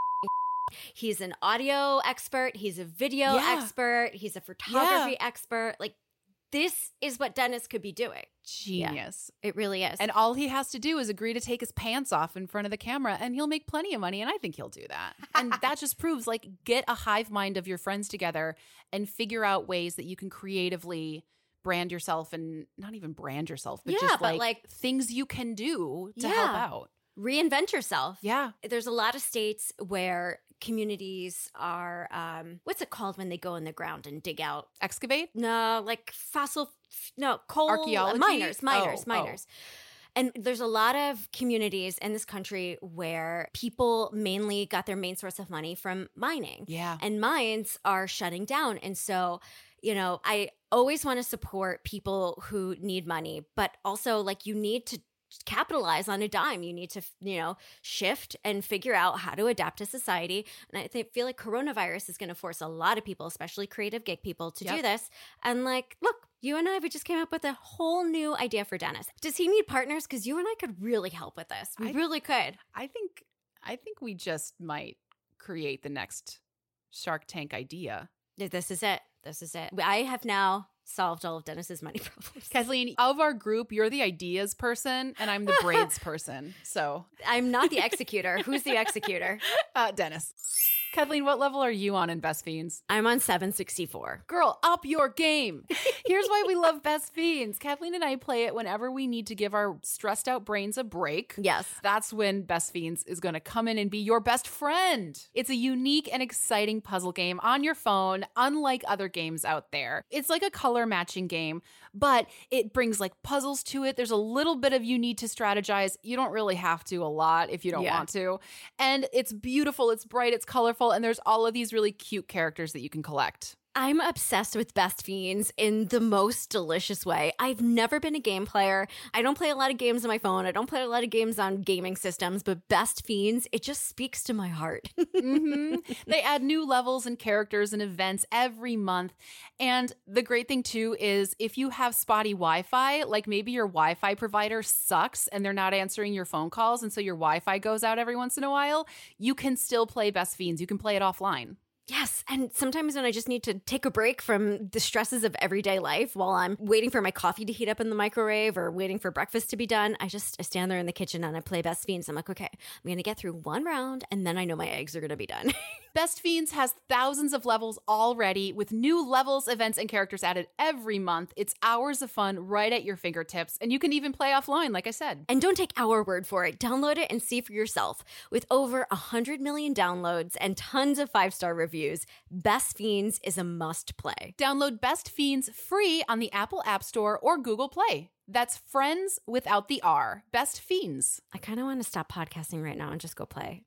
He's an audio expert. He's a video yeah. expert. He's a photography yeah. expert. Like, this is what Dennis could be doing. Genius. Yeah, it really is. And all he has to do is agree to take his pants off in front of the camera and he'll make plenty of money. And I think he'll do that. And that just proves, like, get a hive mind of your friends together and figure out ways that you can creatively brand yourself, and not even brand yourself, but yeah, just but like, like things you can do to yeah. help out. Reinvent yourself. Yeah. There's a lot of states where communities are, um, what's it called when they go in the ground and dig out? Excavate? No, like fossil, no, coal. Archaeology? Miners, miners, oh, miners. Oh. And there's a lot of communities in this country where people mainly got their main source of money from mining. Yeah. And mines are shutting down. And so, you know, I always want to support people who need money, but also like you need to capitalize on a dime. You need to, you know, shift and figure out how to adapt to society. And I think, feel like coronavirus is going to force a lot of people, especially creative gig people, to yep. do this. And like, look, you and I, we just came up with a whole new idea for Dennis. Does he need partners? Because you and I could really help with this. We I, really could. I think, I think we just might create the next Shark Tank idea. This is it. This is it. I have now solved all of Dennis's money problems. Kathleen, of our group, you're the ideas person and I'm the braids person. So I'm not the executor. Who's the executor? Uh, Dennis. Kathleen, what level are you on in Best Fiends? I'm on seven sixty-four. Girl, up your game. Here's why we love Best Fiends. Kathleen and I play it whenever we need to give our stressed out brains a break. Yes. That's when Best Fiends is going to come in and be your best friend. It's a unique and exciting puzzle game on your phone, unlike other games out there. It's like a color matching game, but it brings like puzzles to it. There's a little bit of you need to strategize. You don't really have to a lot if you don't yeah. want to. And it's beautiful, it's bright, it's colorful, and there's all of these really cute characters that you can collect. I'm obsessed with Best Fiends in the most delicious way. I've never been a game player. I don't play a lot of games on my phone. I don't play a lot of games on gaming systems, but Best Fiends, it just speaks to my heart. mm-hmm. They add new levels and characters and events every month. And the great thing too is if you have spotty Wi-Fi, like maybe your Wi-Fi provider sucks and they're not answering your phone calls, and so your Wi-Fi goes out every once in a while, you can still play Best Fiends. You can play it offline. Yes. And sometimes when I just need to take a break from the stresses of everyday life while I'm waiting for my coffee to heat up in the microwave or waiting for breakfast to be done, I just I stand there in the kitchen and I play Best Fiends. I'm like, okay, I'm going to get through one round and then I know my eggs are going to be done. Best Fiends has thousands of levels already with new levels, events, and characters added every month. It's hours of fun right at your fingertips. And you can even play offline, like I said. And don't take our word for it. Download it and see for yourself. With over one hundred million downloads and tons of five-star reviews, Best Fiends is a must-play. Download Best Fiends free on the Apple App Store or Google Play. That's friends without the R. Best Fiends. I kind of want to stop podcasting right now and just go play.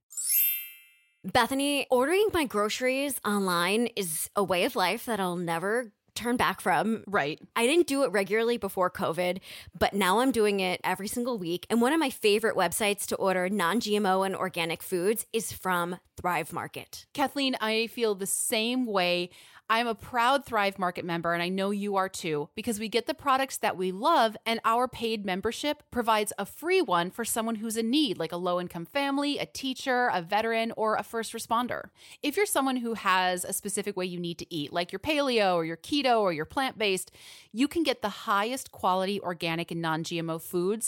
Bethany, ordering my groceries online is a way of life that I'll never turn back from. Right. I didn't do it regularly before COVID, but now I'm doing it every single week. And one of my favorite websites to order non-G M O and organic foods is from Thrive Market. Kathleen, I feel the same way. I'm a proud Thrive Market member, and I know you are too, because we get the products that we love, and our paid membership provides a free one for someone who's in need, like a low-income family, a teacher, a veteran, or a first responder. If you're someone who has a specific way you need to eat, like your paleo or your keto or your plant-based, you can get the highest quality organic and non-G M O foods,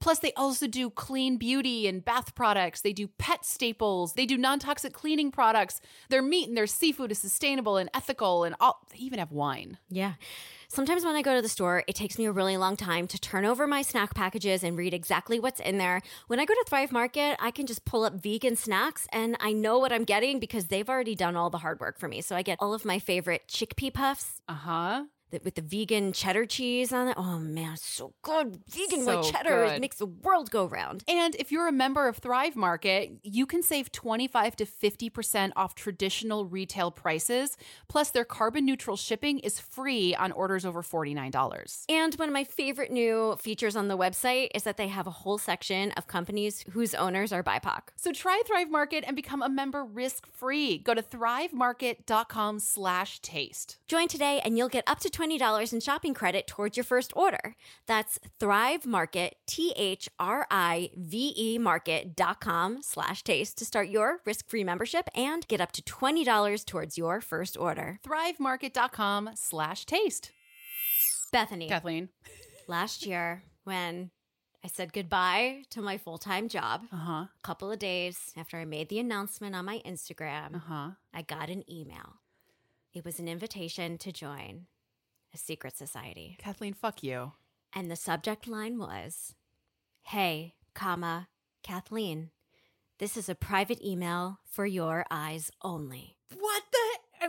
Plus, they also do clean beauty and bath products. They do pet staples. They do non-toxic cleaning products. Their meat and their seafood is sustainable and ethical, and all. They even have wine. Yeah. Sometimes when I go to the store, it takes me a really long time to turn over my snack packages and read exactly what's in there. When I go to Thrive Market, I can just pull up vegan snacks and I know what I'm getting because they've already done all the hard work for me. So I get all of my favorite chickpea puffs. Uh-huh. With the vegan cheddar cheese on it. Oh, man, it's so good. Vegan So white cheddar. good. It makes the world go round. And if you're a member of Thrive Market, you can save twenty-five to fifty percent off traditional retail prices. Plus, their carbon neutral shipping is free on orders over forty-nine dollars. And one of my favorite new features on the website is that they have a whole section of companies whose owners are B I P O C. So try Thrive Market and become a member risk-free. Go to thrivemarket.com slash taste. Join today and you'll get up to twenty dollars in shopping credit towards your first order. That's Thrive Market, T H R I V E market.com slash taste to start your risk-free membership and get up to twenty dollars towards your first order. thrivemarket.com slash taste. Bethany, Kathleen. last year when I said goodbye to my full-time job, Uh-huh. a couple of days after I made the announcement on my Instagram, Uh-huh. I got an email. It was an invitation to join a secret society. Kathleen, fuck you. And the subject line was, "Hey, comma, Kathleen, this is a private email for your eyes only." What the?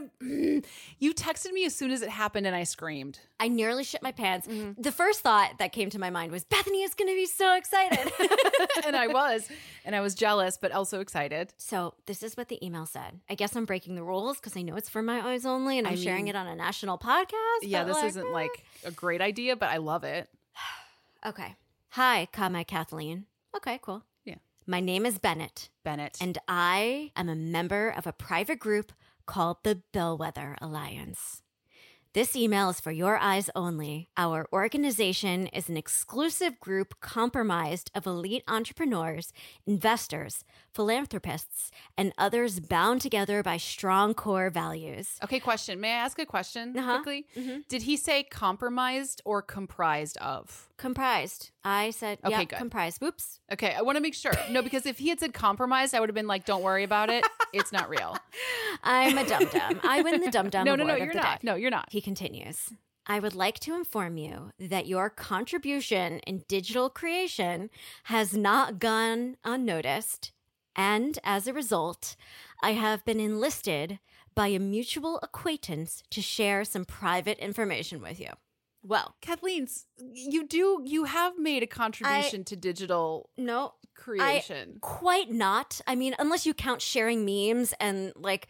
You texted me as soon as it happened and I screamed. I nearly shit my pants. Mm-hmm. The first thought that came to my mind was, Bethany is going to be so excited. And I was. And I was jealous, but also excited. So this is what the email said. I guess I'm breaking the rules because I know it's for my eyes only and I'm I mean, sharing it on a national podcast. Yeah, this like, isn't eh. like a great idea, but I love it. Okay. Hi, comma, Kathleen. Okay, cool. Yeah. My name is Bennett. Bennett. And I am a member of a private group called the Bellwether Alliance. This email is for your eyes only. Our organization is an exclusive group comprised of elite entrepreneurs, investors, philanthropists, and others bound together by strong core values. Okay, question. May I ask a question Uh-huh. quickly? Mm-hmm. Did he say compromised or comprised of? Comprised. I said, Okay, yeah, good. comprised. Whoops. Okay, I want to make sure. No, because if he had said compromised, I would have been like, don't worry about it. It's not real. I'm a dum-dum. I win the dum-dum No, award no, no, of you're the not. day. No, you're not. He continues. I would like to inform you that your contribution in digital creation has not gone unnoticed, and as a result, I have been enlisted by a mutual acquaintance to share some private information with you. Well, Kathleen, you do, you have made a contribution I- to digital no, creation. I, quite not. I mean, unless you count sharing memes and like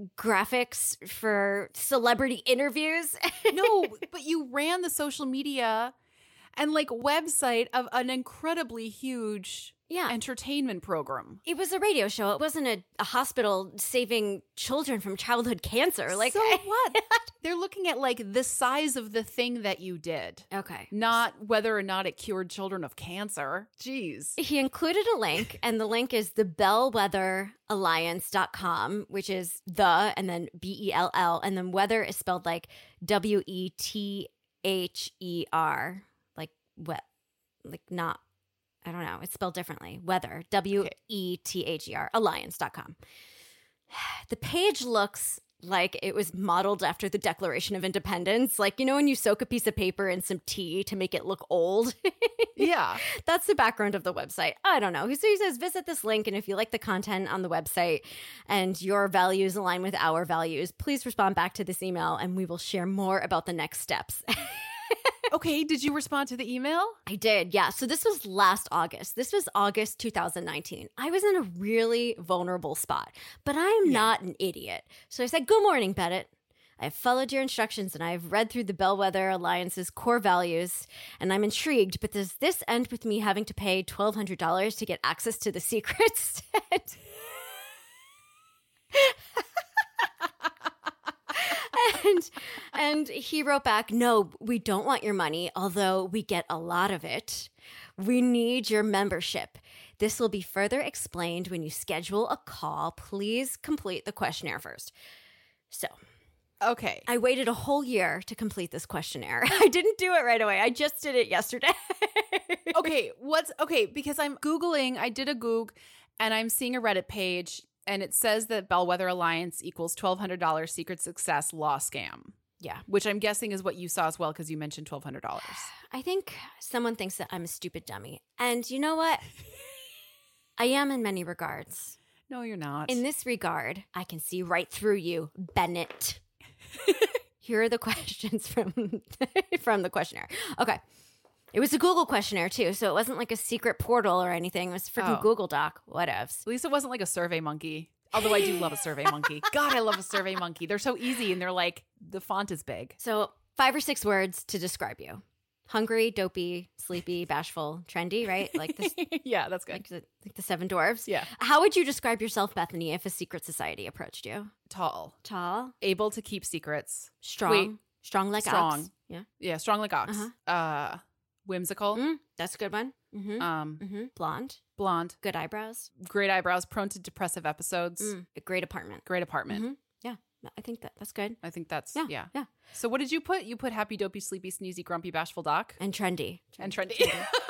graphics for celebrity interviews. No, but you ran the social media and like website of an incredibly huge Yeah. entertainment program. It was a radio show. It wasn't a, a hospital saving children from childhood cancer. Like, so what? They're looking at like the size of the thing that you did, Okay. not whether or not it cured children of cancer. Jeez. He included a link, and the link is the bellwether alliance dot com, which is the, and then B E L L, and then weather is spelled like W E T H E R, like what, like not, I don't know. It's spelled differently. Weather, W E T H E R, alliance dot com. The page looks like it was modeled after the Declaration of Independence. Like, you know, when you soak a piece of paper in some tea to make it look old? Yeah. That's the background of the website. I don't know. So he says, visit this link, and if you like the content on the website and your values align with our values, please respond back to this email, and we will share more about the next steps. Okay, did you respond to the email? I did, yeah. So this was last August. This was August two thousand nineteen. I was in a really vulnerable spot, but I'm not an idiot. So I said, good morning, Bennett. I've followed your instructions and I've read through the Bellwether Alliance's core values, and I'm intrigued, but does this end with me having to pay twelve hundred dollars to get access to the secrets? And and he wrote back, no, we don't want your money, although we get a lot of it. We need your membership. This will be further explained when you schedule a call. Please complete the questionnaire first. So Okay. I waited a whole year to complete this questionnaire. I didn't do it right away. I just did it yesterday. Okay, what's okay, because I'm Googling, I did a Goog, and I'm seeing a Reddit page, and it says that Bellwether Alliance equals twelve hundred dollars secret success law scam. Yeah. Which I'm guessing is what you saw as well, because you mentioned twelve hundred dollars. I think someone thinks that I'm a stupid dummy. And you know what? I am in many regards. No, you're not. In this regard, I can see right through you, Bennett. Here are the questions from from the questionnaire. Okay. It was a Google questionnaire, too, so it wasn't like a secret portal or anything. It was a freaking Oh. Google Doc. Whatevs. At least it wasn't like a Survey Monkey. Although I do love a Survey Monkey. God, I love a Survey Monkey. They're so easy, and they're like, the font is big. So five or six words to describe you. Hungry, dopey, sleepy, bashful, trendy, right? Like this, Yeah, that's good. like the, like the seven dwarves. Yeah. How would you describe yourself, Bethany, if a secret society approached you? Tall. Tall, Able to keep secrets. strong, Wait. strong like Strong. ox. Yeah. Yeah, strong like ox. Uh-huh. Uh, whimsical. Mm, that's a good one. Mm-hmm. Um, mm-hmm. Blonde, blonde. good eyebrows, Great eyebrows. Prone to depressive episodes. mm, a great apartment. Great apartment. Mhm. Yeah, I think that that's good. I think that's, Yeah, yeah. yeah. So what did you put? You put happy, dopey, sleepy, sneezy, grumpy, bashful, doc? And trendy. And trendy.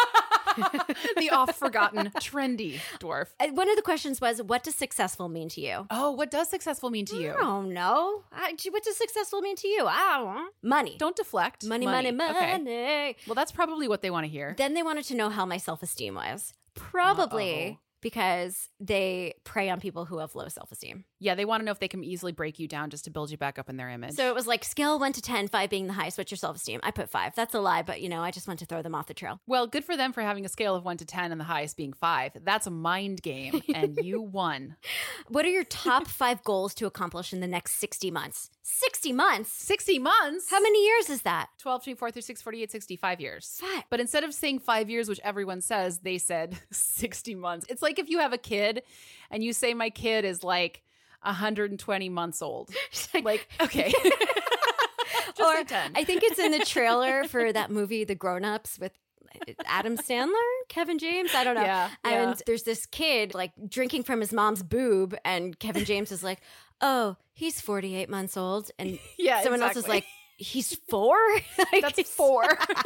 The oft-forgotten trendy dwarf. Uh, One of the questions was, what does successful mean to you? Oh, what does successful mean to you? I don't know. I, gee, what does successful mean to you? I don't know. Money. Don't deflect. money, money, money. Okay. Well, that's probably what they want to hear. Then they wanted to know how my self-esteem was. Probably Uh-oh. because they prey on people who have low self-esteem. Yeah, they want to know if they can easily break you down just to build you back up in their image. So it was like scale one to ten, five being the highest. What's your self-esteem? I put five. That's a lie, but you know, I just want to throw them off the trail. Well, good for them for having a scale of one to ten and the highest being five. That's a mind game, and you won. What are your top five goals to accomplish in the next sixty months? sixty months? sixty months? How many years is that? twelve, twenty-four, thirty-six, forty-eight, sixty-five years. Five. But instead of saying five years, which everyone says, they said sixty months. It's like if you have a kid and you say my kid is like one hundred twenty months old. Like, okay. Just Or say ten. I think it's in the trailer for that movie, The Grown Ups, with Adam Sandler, Kevin James. I don't know. Yeah, and yeah. there's this kid like drinking from his mom's boob, and Kevin James is like, "Oh, he's forty-eight months old," and Yeah, someone else is exactly. like, "He's four." Like, That's four.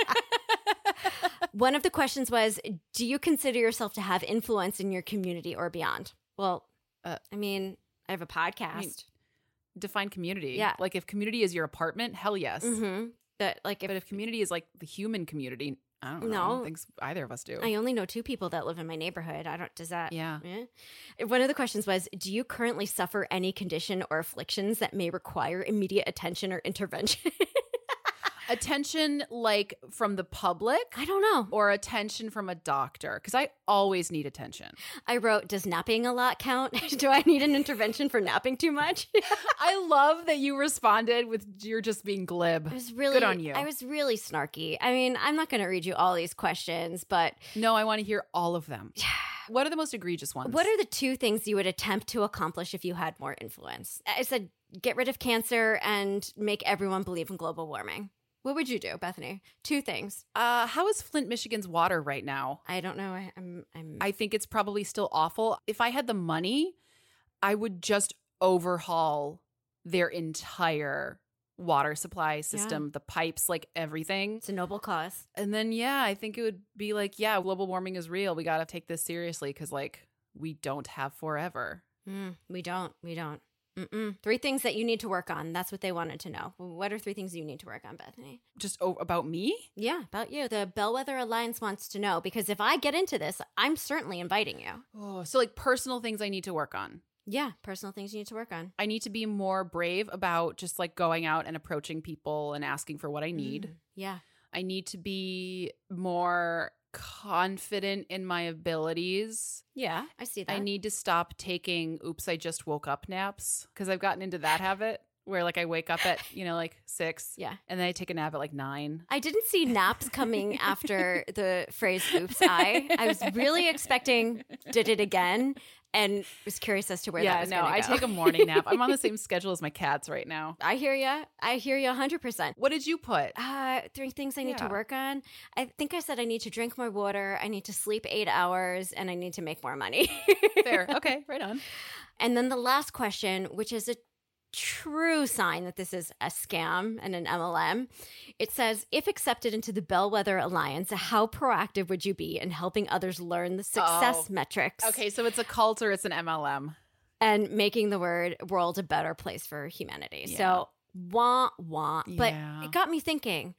One of the questions was, "Do you consider yourself to have influence in your community or beyond?" Well, Uh, I mean, I have a podcast. mean, Define community. Yeah. Like if community is your apartment, hell yes. mm-hmm. That like if, But if community is like the human community, I don't know. I No. don't think either of us do. I only know two people that live in my neighborhood. I don't. Does that? Yeah. eh? One of the questions was, do you currently suffer any condition or afflictions that may require immediate attention or intervention? Attention like from the public I don't know. or attention from a doctor? Because I always need attention. I wrote, does napping a lot count? Do I need an intervention for napping too much? I love that you responded with you're just being glib. I was really Good on you. I was really snarky. I mean, I'm not going to read you all these questions, but No, I want to hear all of them. What are the most egregious ones? what are the two things you would attempt to accomplish if you had more influence? I said, get rid of cancer and make everyone believe in global warming. What would you do, Bethany? Two things. uh, how is Flint, Michigan's water right now? I don't know. I, I'm. I'm. I think it's probably still awful. If I had the money, I would just overhaul their entire water supply system, the pipes, like everything. It's a noble cause. And then, yeah, I think it would be like, yeah, global warming is real. We got to take this seriously because, like, we don't have forever. Mm, we don't. We don't. Mm-mm. Three things that you need to work on. That's what they wanted to know. What are three things you need to work on, Bethany? Just o- about me? Yeah, about you. The Bellwether Alliance wants to know because if I get into this, I'm certainly inviting you. Oh, so, like, personal things I need to work on. Yeah, personal things you need to work on. I need to be more brave about just, like, going out and approaching people and asking for what I need. Mm, yeah. I need to be more confident in my abilities. Yeah, I see that. I need to stop taking oops, I just woke up naps because I've gotten into that habit where like I wake up at, you know, like six. Yeah. And then I take a nap at like nine. I didn't see naps coming after the phrase oops, I. I was really expecting did it again and was curious as to where that Yeah, was no, gonna I go. take a morning nap. I'm on the same schedule as my cats right now. I hear ya. I hear you one hundred percent. What did you put? Uh, three things I need to Yeah. work on. I think I said I need to drink more water, I need to sleep eight hours, and I need to make more money. Fair. Okay, right on. And then the last question, which is a true sign that this is a scam and an M L M. It says, if accepted into the Bellwether Alliance, how proactive would you be in helping others learn the success Oh. metrics? Okay, so it's a cult or it's an M L M. And making the word world a better place for humanity. Yeah. So, wah, wah. But Yeah. it got me thinking,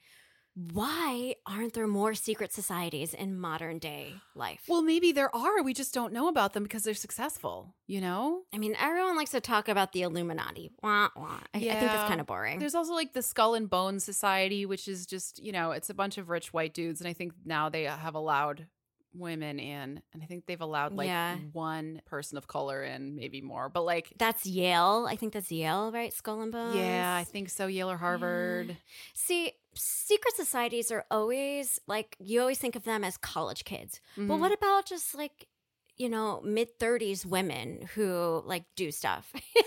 why aren't there more secret societies in modern day life? Well, maybe there are. We just don't know about them because they're successful, you know? I mean, everyone likes to talk about the Illuminati. Wah, wah. I, I think Yeah. that's kind of boring. There's also like the Skull and Bones Society, which is just, you know, it's a bunch of rich white dudes. And I think now they have allowed women in. And I think they've allowed like Yeah. one person of color in, maybe more. But like, That's Yale. I think that's Yale, right? Skull and Bones. yeah, I think so. Yale or Harvard. See, secret societies are always like, you always think of them as college kids. But Mhm. what about just like, you know, mid thirties women who like do stuff?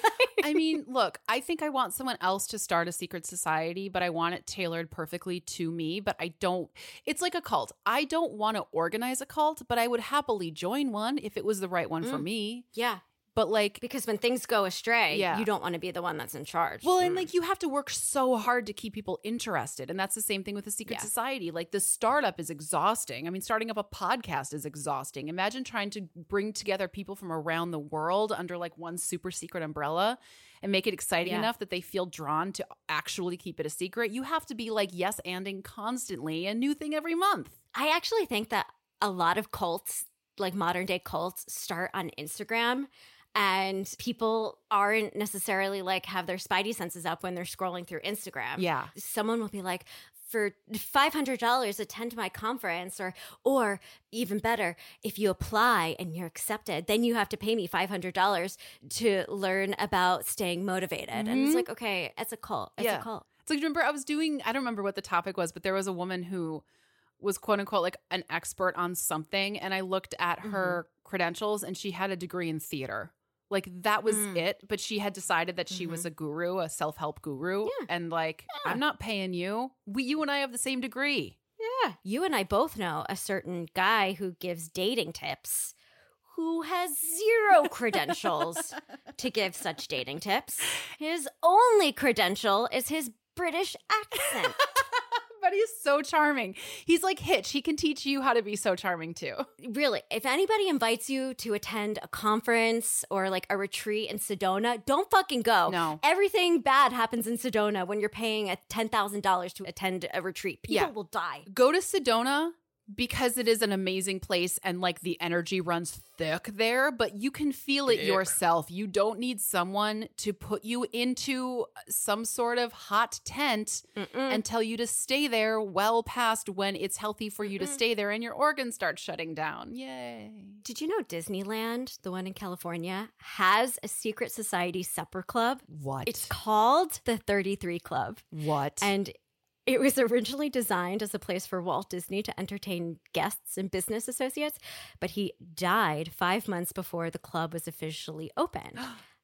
I mean, look, I think I want someone else to start a secret society, but I want it tailored perfectly to me. But I don't, it's like a cult. I don't want to organize a cult, but I would happily join one if it was the right one for Mm. me. Yeah. But like, Because when things go astray, Yeah. you don't want to be the one that's in charge. well, and Mm. like you have to work so hard to keep people interested. And that's the same thing with a secret Yeah. society. Like the startup is exhausting. I mean, starting up a podcast is exhausting. Imagine trying to bring together people from around the world under like one super secret umbrella and make it exciting Yeah. enough that they feel drawn to actually keep it a secret. You have to be like yes anding constantly, a new thing every month. I actually think that a lot of cults, like modern day cults, start on Instagram. And people aren't necessarily like have their spidey senses up when they're scrolling through Instagram. Yeah. Someone will be like, for five hundred dollars, attend my conference, or or even better, if you apply and you're accepted, then you have to pay me five hundred dollars to learn about staying motivated. And Mhm. it's like, okay, it's a cult. It's Yeah. a cult. It's like, remember, I was doing, I don't remember what the topic was, but there was a woman who was quote unquote like an expert on something. And I looked at her credentials and she had a degree in theater. Like that was Mm. it. But she had decided that she was a guru, a self help guru. Yeah. And like, Yeah. I'm not paying you. We, you and I have the same degree. Yeah. You and I both know a certain guy who gives dating tips who has zero credentials to give such dating tips. His only credential is his British accent. But he's so charming. He's like Hitch. He can teach you how to be so charming too. Really, if anybody invites you to attend a conference or like a retreat in Sedona, don't fucking go. No. Everything bad happens in Sedona when you're paying a ten thousand dollars to attend a retreat. People Yeah. will die. Go to Sedona because it is an amazing place and like the energy runs thick there, but you can feel it yourself. You don't need someone to put you into some sort of hot tent Mm-mm. and tell you to stay there well past when it's healthy for you to Mm-mm. stay there and your organs start shutting down. Yay. Did you know Disneyland, the one in California, has a secret society supper club? What? It's called the thirty-three Club. what? And it was originally designed as a place for Walt Disney to entertain guests and business associates, but he died five months before the club was officially open.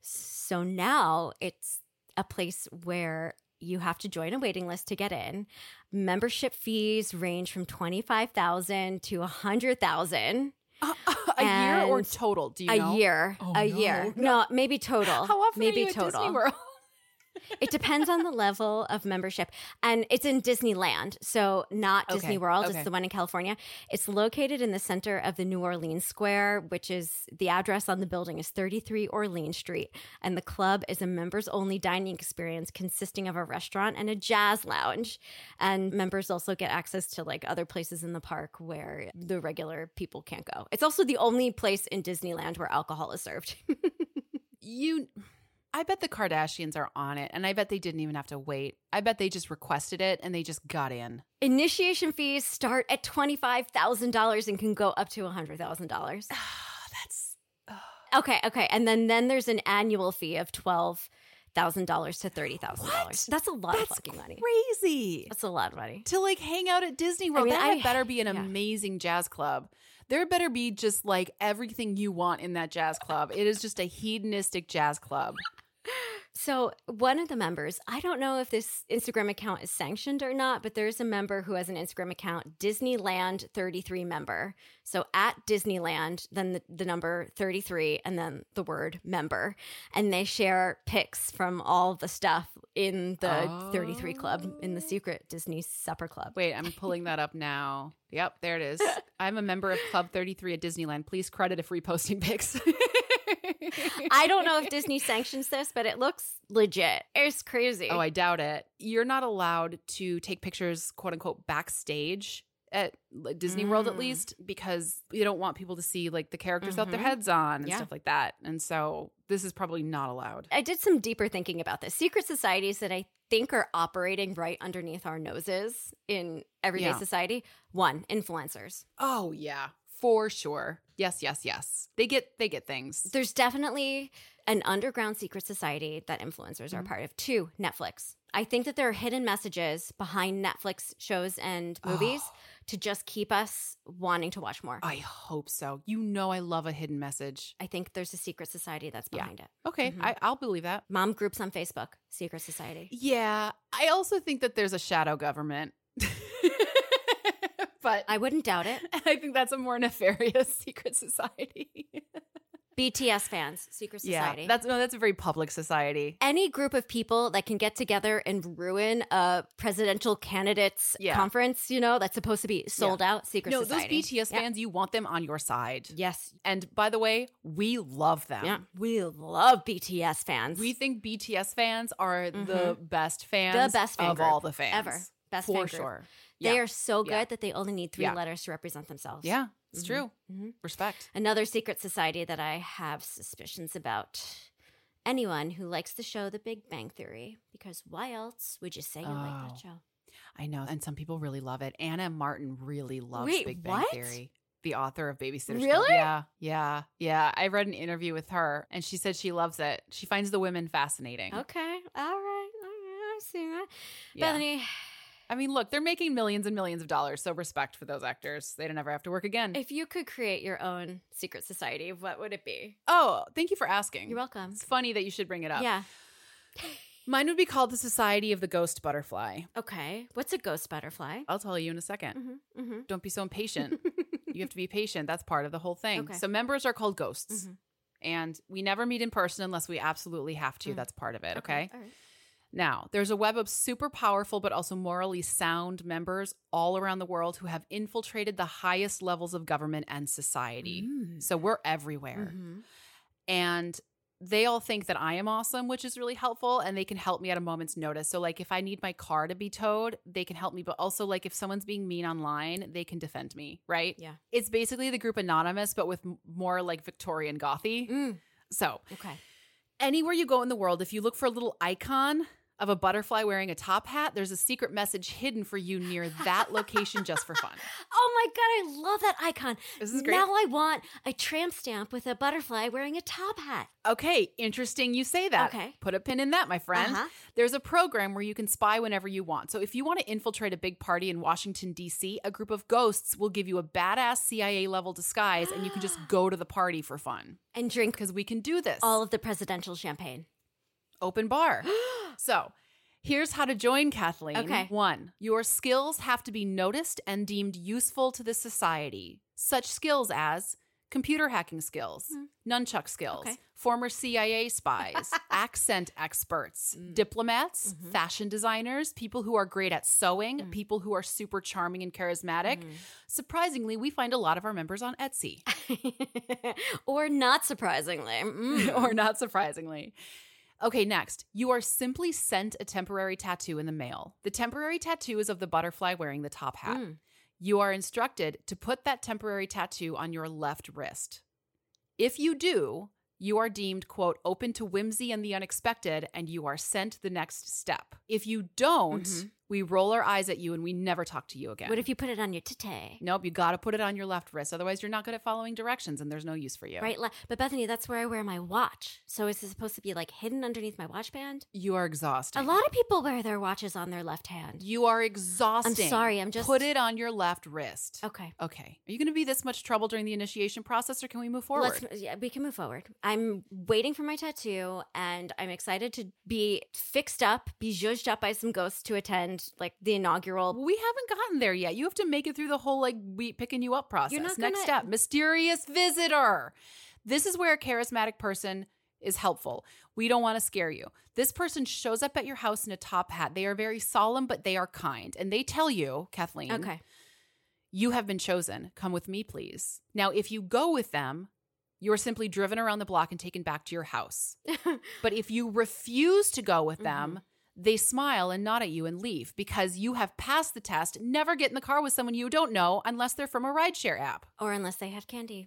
So now it's a place where you have to join a waiting list to get in. Membership fees range from twenty-five thousand dollars to one hundred thousand dollars. a year or and total? Do you A know? year. Oh, a no. year. No, maybe total. How often maybe are you at total. Disney World? It depends on the level of membership. And it's in Disneyland, so not Okay, Disney World. okay. It's the one in California. It's located in the center of the New Orleans Square, which is the address on the building is thirty-three Orleans Street. And the club is a members-only dining experience consisting of a restaurant and a jazz lounge. And members also get access to like other places in the park where the regular people can't go. It's also the only place in Disneyland where alcohol is served. You... I bet the Kardashians are on it, and I bet they didn't even have to wait. I bet they just requested it, and they just got in. Initiation fees start at twenty-five thousand dollars and can go up to one hundred thousand dollars. That's... Okay, okay. And then, then there's an annual fee of twelve thousand dollars to thirty thousand dollars. That's a lot That's of fucking money. crazy. That's a lot of money. To like hang out at Disney World. mean, that I- had better be an yeah. amazing jazz club. There better be just like everything you want in that jazz club. It is just a hedonistic jazz club. So one of the members, I don't know if this Instagram account is sanctioned or not, but there's a member who has an Instagram account, Disneyland thirty-three member. So at Disneyland, then the, the number thirty-three, and then the word member. And they share pics from all the stuff in the oh. thirty-three club, in the secret Disney supper club. Wait, I'm pulling that up now. Yep, there it is. I'm a member of Club thirty-three at Disneyland. Please credit if reposting pics. I don't know if Disney sanctions this, but it looks legit. It's crazy. Oh, I doubt it. You're not allowed to take pictures, quote unquote, backstage at Disney mm. World, at least, because you don't want people to see like the characters mm-hmm. without their heads on and yeah. stuff like that. And so this is probably not allowed. I did some deeper thinking about this. Secret societies that I think are operating right underneath our noses in everyday yeah. society. One, influencers. Oh, yeah. For sure. Yes, yes, yes. They get they get things. There's definitely an underground secret society that influencers mm-hmm. are a part of. Two, Netflix. I think that there are hidden messages behind Netflix shows and movies oh. to just keep us wanting to watch more. I hope so. You know I love a hidden message. I think there's a secret society that's behind yeah. it. Okay, mm-hmm. I, I'll believe that. Mom groups on Facebook, secret society. Yeah. I also think that there's a shadow government. But I wouldn't doubt it. I think that's a more nefarious secret society. B T S fans, secret society. Yeah, that's no, that's a very public society. Any group of people that can get together and ruin a presidential candidates yeah. conference, you know, that's supposed to be sold yeah. out, secret no, society. No, those B T S fans, yeah. you want them on your side. Yes. And by the way, we love them. Yeah, we love B T S fans. We think B T S fans are mm-hmm. the best fans, the best fan of group all the fans. Ever. Best For fan sure. Group. They yeah. are so good yeah. that they only need three yeah. letters to represent themselves. Yeah, it's mm-hmm. true. Mm-hmm. Respect. Another secret society that I have suspicions about. Anyone who likes the show The Big Bang Theory. Because why else would you say you oh, like that show? I know. And some people really love it. Anna Martin really loves Wait, Big Bang what? Theory. The author of Babysitter's Really? Club. Yeah, yeah, yeah. I read an interview with her, and she said she loves it. She finds the women fascinating. Okay. All right. All right. I see that. Yeah. Bethany. I mean, look, they're making millions and millions of dollars, so respect for those actors. They don't ever have to work again. If you could create your own secret society, what would it be? Oh, thank you for asking. You're welcome. It's funny that you should bring it up. Yeah. Mine would be called the Society of the Ghost Butterfly. Okay. What's a ghost butterfly? I'll tell you in a second. Mm-hmm, mm-hmm. Don't be so impatient. You have to be patient. That's part of the whole thing. Okay. So members are called ghosts. Mm-hmm. And we never meet in person unless we absolutely have to. Mm. That's part of it, okay? okay? All right. Now, there's a web of super powerful but also morally sound members all around the world who have infiltrated the highest levels of government and society. Mm. So we're everywhere. Mm-hmm. And they all think that I am awesome, which is really helpful, and they can help me at a moment's notice. So like if I need my car to be towed, they can help me, but also like if someone's being mean online, they can defend me, right? Yeah. It's basically the group Anonymous, but with m- more like Victorian gothy. Mm. So okay. Anywhere you go in the world, if you look for a little icon of a butterfly wearing a top hat, there's a secret message hidden for you near that location just for fun. Oh my God, I love that icon. This is great. Now I want a tramp stamp with a butterfly wearing a top hat. Okay, interesting you say that. Okay. Put a pin in that, my friend. Uh-huh. There's a program where you can spy whenever you want. So if you want to infiltrate a big party in Washington, D C, a group of ghosts will give you a badass C I A-level disguise and you can just go to the party for fun. And drink because we can do this. all of the presidential champagne. Open bar. So here's how to join, Kathleen. Okay. One, your skills have to be noticed and deemed useful to the society. Such skills as computer hacking skills, mm. nunchuck skills, okay. former C I A spies, accent experts, mm. diplomats, mm-hmm. fashion designers, people who are great at sewing, mm. people who are super charming and charismatic. Mm. Surprisingly, we find a lot of our members on Etsy. Or not surprisingly. Mm. Or not surprisingly. Okay, next. You are simply sent a temporary tattoo in the mail. The temporary tattoo is of the butterfly wearing the top hat. Mm. You are instructed to put that temporary tattoo on your left wrist. If you do, you are deemed, quote, open to whimsy and the unexpected, and you are sent the next step. If you don't, mm-hmm. We roll our eyes at you and we never talk to you again. What if you put it on your tete? Nope, you got to put it on your left wrist. Otherwise, you're not good at following directions and there's no use for you. Right, le- but Bethany, that's where I wear my watch. So is it supposed to be like hidden underneath my watch band? You are exhausting. A lot of people wear their watches on their left hand. You are exhausting. I'm sorry, I'm just... Put it on your left wrist. Okay. Okay. Are you going to be this much trouble during the initiation process or can we move forward? Let's, yeah, we can move forward. I'm waiting for my tattoo and I'm excited to be fixed up, be zhuzhed up by some ghosts to attend like the inaugural. We haven't gotten there yet. You have to make it through the whole like we picking you up process. You're not Next gonna- step, mysterious visitor. This is where a charismatic person is helpful. We don't want to scare you. This person shows up at your house in a top hat. They are very solemn, but they are kind. And they tell you, Kathleen, Okay. you have been chosen. Come with me, please. Now, if you go with them, you are simply driven around the block and taken back to your house. But if you refuse to go with them, Mhm. they smile and nod at you and leave because you have passed the test. Never get in the car with someone you don't know unless they're from a rideshare app. Or unless they have candy.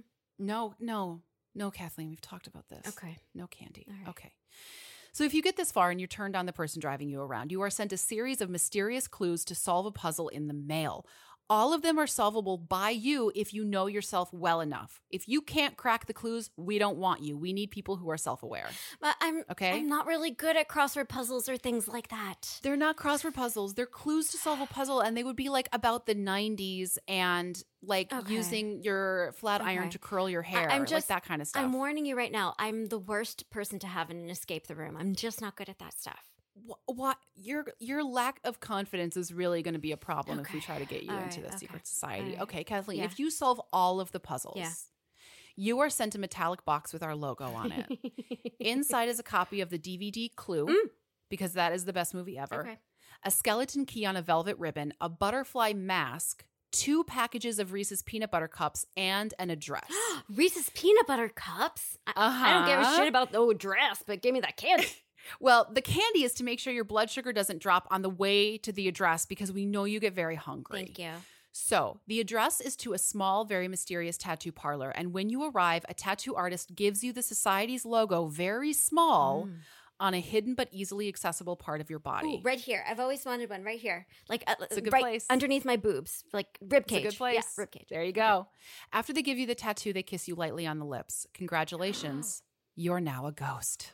No, no, no, Kathleen, we've talked about this. Okay. No candy. All right. Okay. So if you get this far and you're turned on the person driving you around, you are sent a series of mysterious clues to solve a puzzle in the mail. All of them are solvable by you if you know yourself well enough. If you can't crack the clues, we don't want you. We need people who are self-aware. But I'm Okay. I'm not really good at crossword puzzles or things like that. They're not crossword puzzles. They're clues to solve a puzzle, and they would be like about the nineties and like Okay. using your flat iron Okay. to curl your I- hair, I'm just like that kind of stuff. I'm warning you right now. I'm the worst person to have in an escape the room. I'm just not good at that stuff. Wh- What your your lack of confidence is really going to be a problem if we Okay. try to get you All into right, the okay. secret society. All right. Okay, Kathleen, Yeah. if you solve all of the puzzles, Yeah. you are sent a metallic box with our logo on it. Inside is a copy of the D V D Clue, Mm. because that is the best movie ever. Okay. A skeleton key on a velvet ribbon, a butterfly mask, two packages of Reese's peanut butter cups, and an address. Reese's peanut butter cups. I, I don't give a Uh-huh. shit about the dress, but give me that candy. Well, the candy is to make sure your blood sugar doesn't drop on the way to the address because we know you get very hungry. Thank you. So, the address is to a small, very mysterious tattoo parlor. And when you arrive, a tattoo artist gives you the society's logo very small Mm. on a hidden but easily accessible part of your body. Ooh, right here. I've always wanted one right here. Like uh, It's a good right place. underneath my boobs, like rib It's a cage. good place. Yeah, rib cage. There you go. After they give you the tattoo, they kiss you lightly on the lips. Congratulations. You're now a ghost.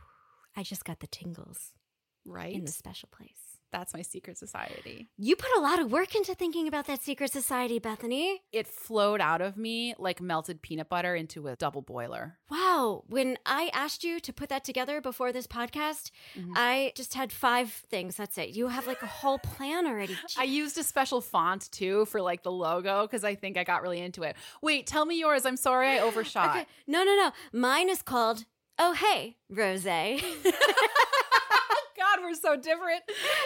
I just got the tingles Right? in the special place. That's my secret society. You put a lot of work into thinking about that secret society, Bethany. It flowed out of me like melted peanut butter into a double boiler. Wow. When I asked you to put that together before this podcast, Mhm. I just had five things. That's it. You have like a whole plan already. I used a special font too for like the logo because I think I got really into it. Wait, tell me yours. I'm sorry I overshot. Okay. No, no, no. Mine is called Oh Hey, Rose. God, we're so different.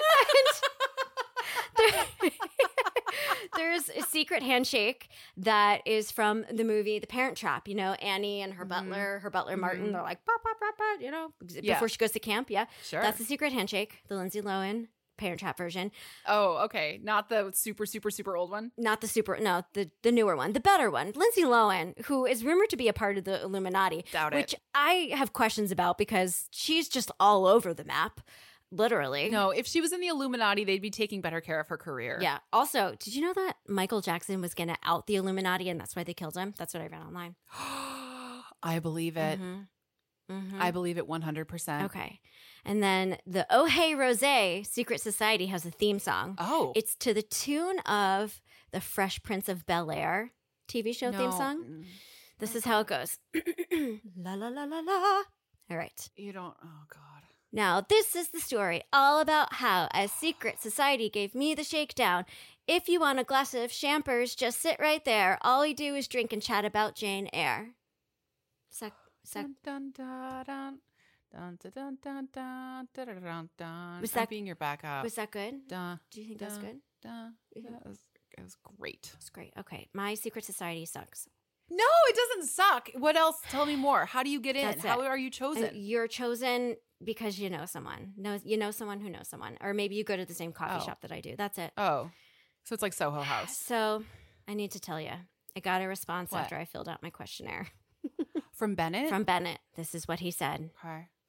There- There's a secret handshake that is from the movie The Parent Trap. You know, Annie and her Mhm. butler, her butler Martin, Mhm. they're like, pop, pop, pop, pop, you know, Yeah. before she goes to camp. Yeah. Sure. That's the secret handshake, the Lindsay Lohan Parent Trap version. Oh, okay. Not the super, super, super old one. Not the super, no, the, the newer one, the better one. Lindsay Lohan, who is rumored to be a part of the Illuminati. Doubt it. Which I have questions about because she's just all over the map, literally. No, if she was in the Illuminati, they'd be taking better care of her career. Yeah. Also, did you know that Michael Jackson was going to out the Illuminati and that's why they killed him? That's what I read online. I believe it. Mhm. Mhm. I believe it one hundred percent. Okay. And then the Oh Hey Rosé Secret Society has a theme song. Oh. It's to the tune of the Fresh Prince of Bel-Air T V show no. theme song. This is how it goes. La la la la la. All right. You don't. Oh, God. Now, this is the story all about how a secret society gave me the shakedown. If you want a glass of champers, just sit right there. All we do is drink and chat about Jane Eyre. Sec, sec. Dun, dun, dun, dun, dun, dun, dun, dun, dun, dun, dun, dun. Was I'm that- being your backup. Was that good? Dun, Do you think that's dun, good? dun. That was, that was great. That's great. Okay. My secret society sucks. No, it doesn't suck. What else? Tell me more. How do you get in? That's How it. are you chosen? And you're chosen because you know someone. Know you know someone who knows someone, or maybe you go to the same coffee Oh. shop that I do. That's it. oh, so it's like Soho House. So I need to tell you, I got a response What? after I filled out my questionnaire From Bennett? from Bennett. This is what he said: Okay.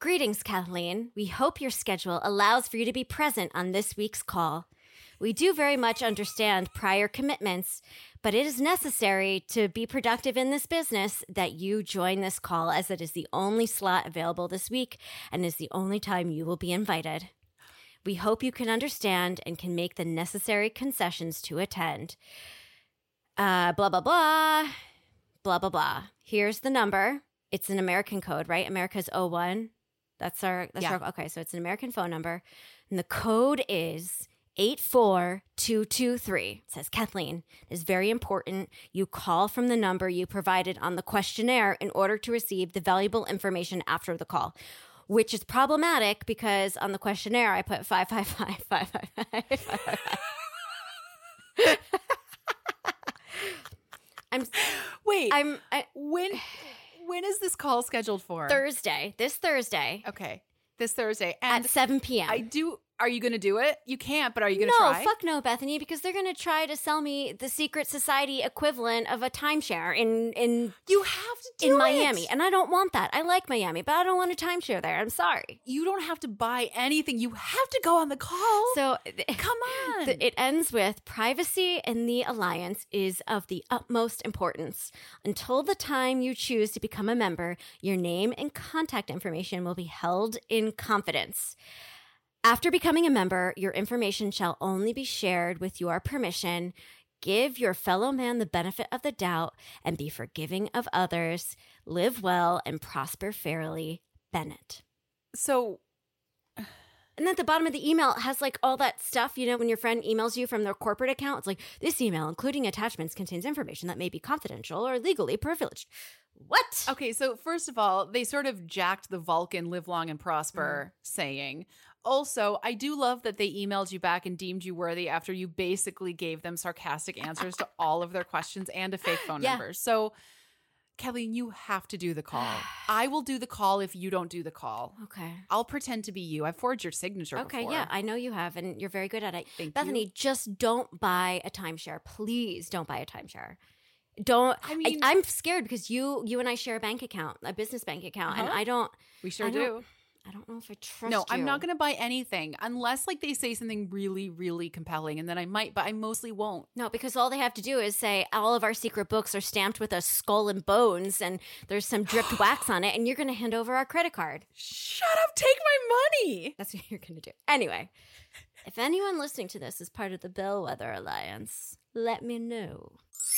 Greetings, Kathleen. We hope your schedule allows for you to be present on this week's call. We do very much understand prior commitments, but it is necessary to be productive in this business that you join this call, as it is the only slot available this week and is the only time you will be invited. We hope you can understand and can make the necessary concessions to attend. Uh, blah, blah, blah, blah, blah, blah. Here's the number. It's an American code, right? America's oh one. That's our, that's yeah. our, okay, so it's an American phone number. And the code is eight four two two three. It says, Kathleen, it is very important you call from the number you provided on the questionnaire in order to receive the valuable information after the call. Which is problematic because on the questionnaire I put five five five five five five five five five. I'm wait. I'm I, when when is this call scheduled for? Thursday. This Thursday. Okay, this Thursday and at seven p.m. I do. Are you going to do it? You can't, but are you going to no, try? No, fuck no, Bethany, because they're going to try to sell me the secret society equivalent of a timeshare in in you have to do in it. Miami, and I don't want that. I like Miami, but I don't want a timeshare there. I'm sorry. You don't have to buy anything. You have to go on the call. So come on. It ends with privacy in the alliance is of the utmost importance. Until the time you choose to become a member, your name and contact information will be held in confidence. After becoming a member, your information shall only be shared with your permission. Give your fellow man the benefit of the doubt and be forgiving of others. Live well and prosper fairly. Bennett. So, and then at the bottom of the email it has like all that stuff, you know, when your friend emails you from their corporate account, it's like, this email, including attachments, contains information that may be confidential or legally privileged. What? Okay, so first of all, they sort of jacked the Vulcan live long and prosper mm. saying. Also, I do love that they emailed you back and deemed you worthy after you basically gave them sarcastic answers to all of their questions and a fake phone yeah. number. So, Kathleen, you have to do the call. I will do the call if you don't do the call. Okay. I'll pretend to be you. I've forged your signature okay, before. yeah, I know you have, and you're very good at it. Thank Bethany, you. just don't buy a timeshare. Please don't buy a timeshare. Don't. I mean, I, I'm scared because you you and I share a bank account, a business bank account, uh-huh. and I don't. We sure I do. Don't, I don't know if I trust no, you. I'm not going to buy anything unless like they say something really, really compelling, and then I might, but I mostly won't. No, because all they have to do is say all of our secret books are stamped with a skull and bones, and there's some dripped wax on it, and you're going to hand over our credit card. Shut up! Take my money. That's what you're going to do. Anyway, if anyone listening to this is part of the Bellwether Alliance, let me know.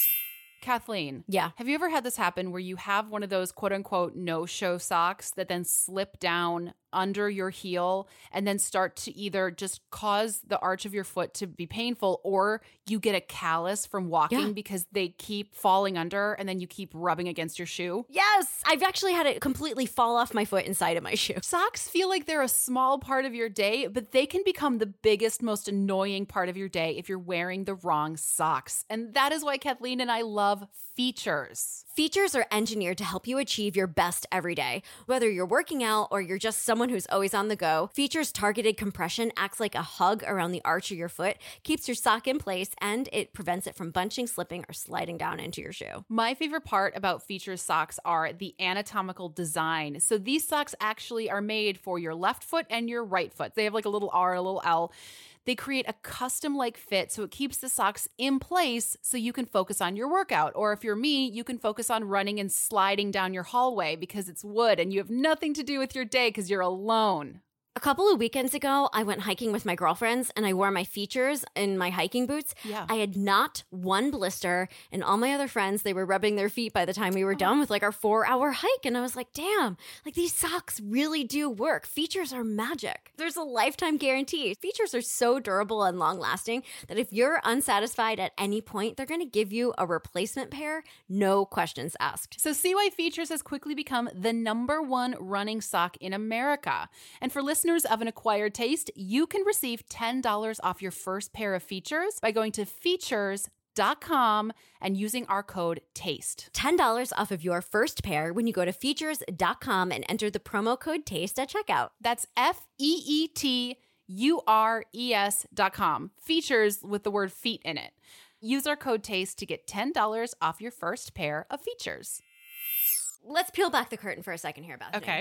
Kathleen, yeah. Have you ever had this happen where you have one of those quote unquote no-show socks that then slip down under your heel and then start to either just cause the arch of your foot to be painful, or you get a callus from walking yeah. because they keep falling under and then you keep rubbing against your shoe? Yes! I've actually had it completely fall off my foot inside of my shoe. Socks feel like they're a small part of your day, but they can become the biggest, most annoying part of your day if you're wearing the wrong socks. And that is why Kathleen and I love Feetures. Feetures are engineered to help you achieve your best every day. Whether you're working out or you're just someone who's always on the go, Feetures targeted compression acts like a hug around the arch of your foot, keeps your sock in place, and it prevents it from bunching, slipping, or sliding down into your shoe. My favorite part about Feetures socks are the anatomical design. So these socks actually are made for your left foot and your right foot. They have like a little R, a little L. They create a custom-like fit, so it keeps the socks in place so you can focus on your workout. Or if you're me, you can focus on running and sliding down your hallway because it's wood and you have nothing to do with your day because you're alone. A couple of weekends ago, I went hiking with my girlfriends and I wore my Feetures in my hiking boots. Yeah. I had not one blister, and all my other friends, they were rubbing their feet by the time we were oh. done with like our four hour hike. And I was like, damn, like these socks really do work. Feetures are magic. There's a lifetime guarantee. Feetures are so durable and long lasting that if you're unsatisfied at any point, they're going to give you a replacement pair, no questions asked. So see why Feetures has quickly become the number one running sock in America. And for listeners of An Acquired Taste, you can receive ten dollars off your first pair of Feetures by going to feetures dot com and using our code TASTE. ten dollars off of your first pair when you go to feetures dot com and enter the promo code TASTE at checkout. That's F E E T U R E S dot com. Feetures with the word feet in it. Use our code TASTE to get ten dollars off your first pair of Feetures. Let's peel back the curtain for a second here, Bethany. Okay.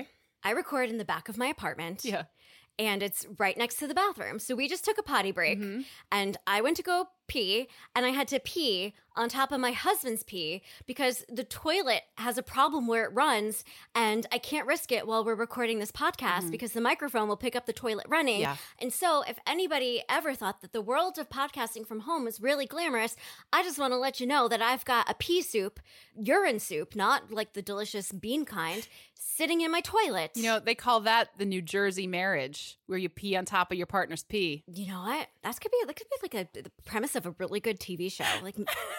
I record in the back of my apartment. Yeah. And it's right next to the bathroom. So we just took a potty break Mm-hmm. and I went to go pee and I had to pee on top of my husband's pee because the toilet has a problem where it runs and I can't risk it while we're recording this podcast Mm-hmm. because the microphone will pick up the toilet running. Yeah. And so if anybody ever thought that the world of podcasting from home is really glamorous, I just want to let you know that I've got a pea soup, urine soup, not like the delicious bean kind, sitting in my toilet. You know, they call that the New Jersey marriage, where you pee on top of your partner's pee. You know what? That could be that could be like a the premise of a really good T V show. Like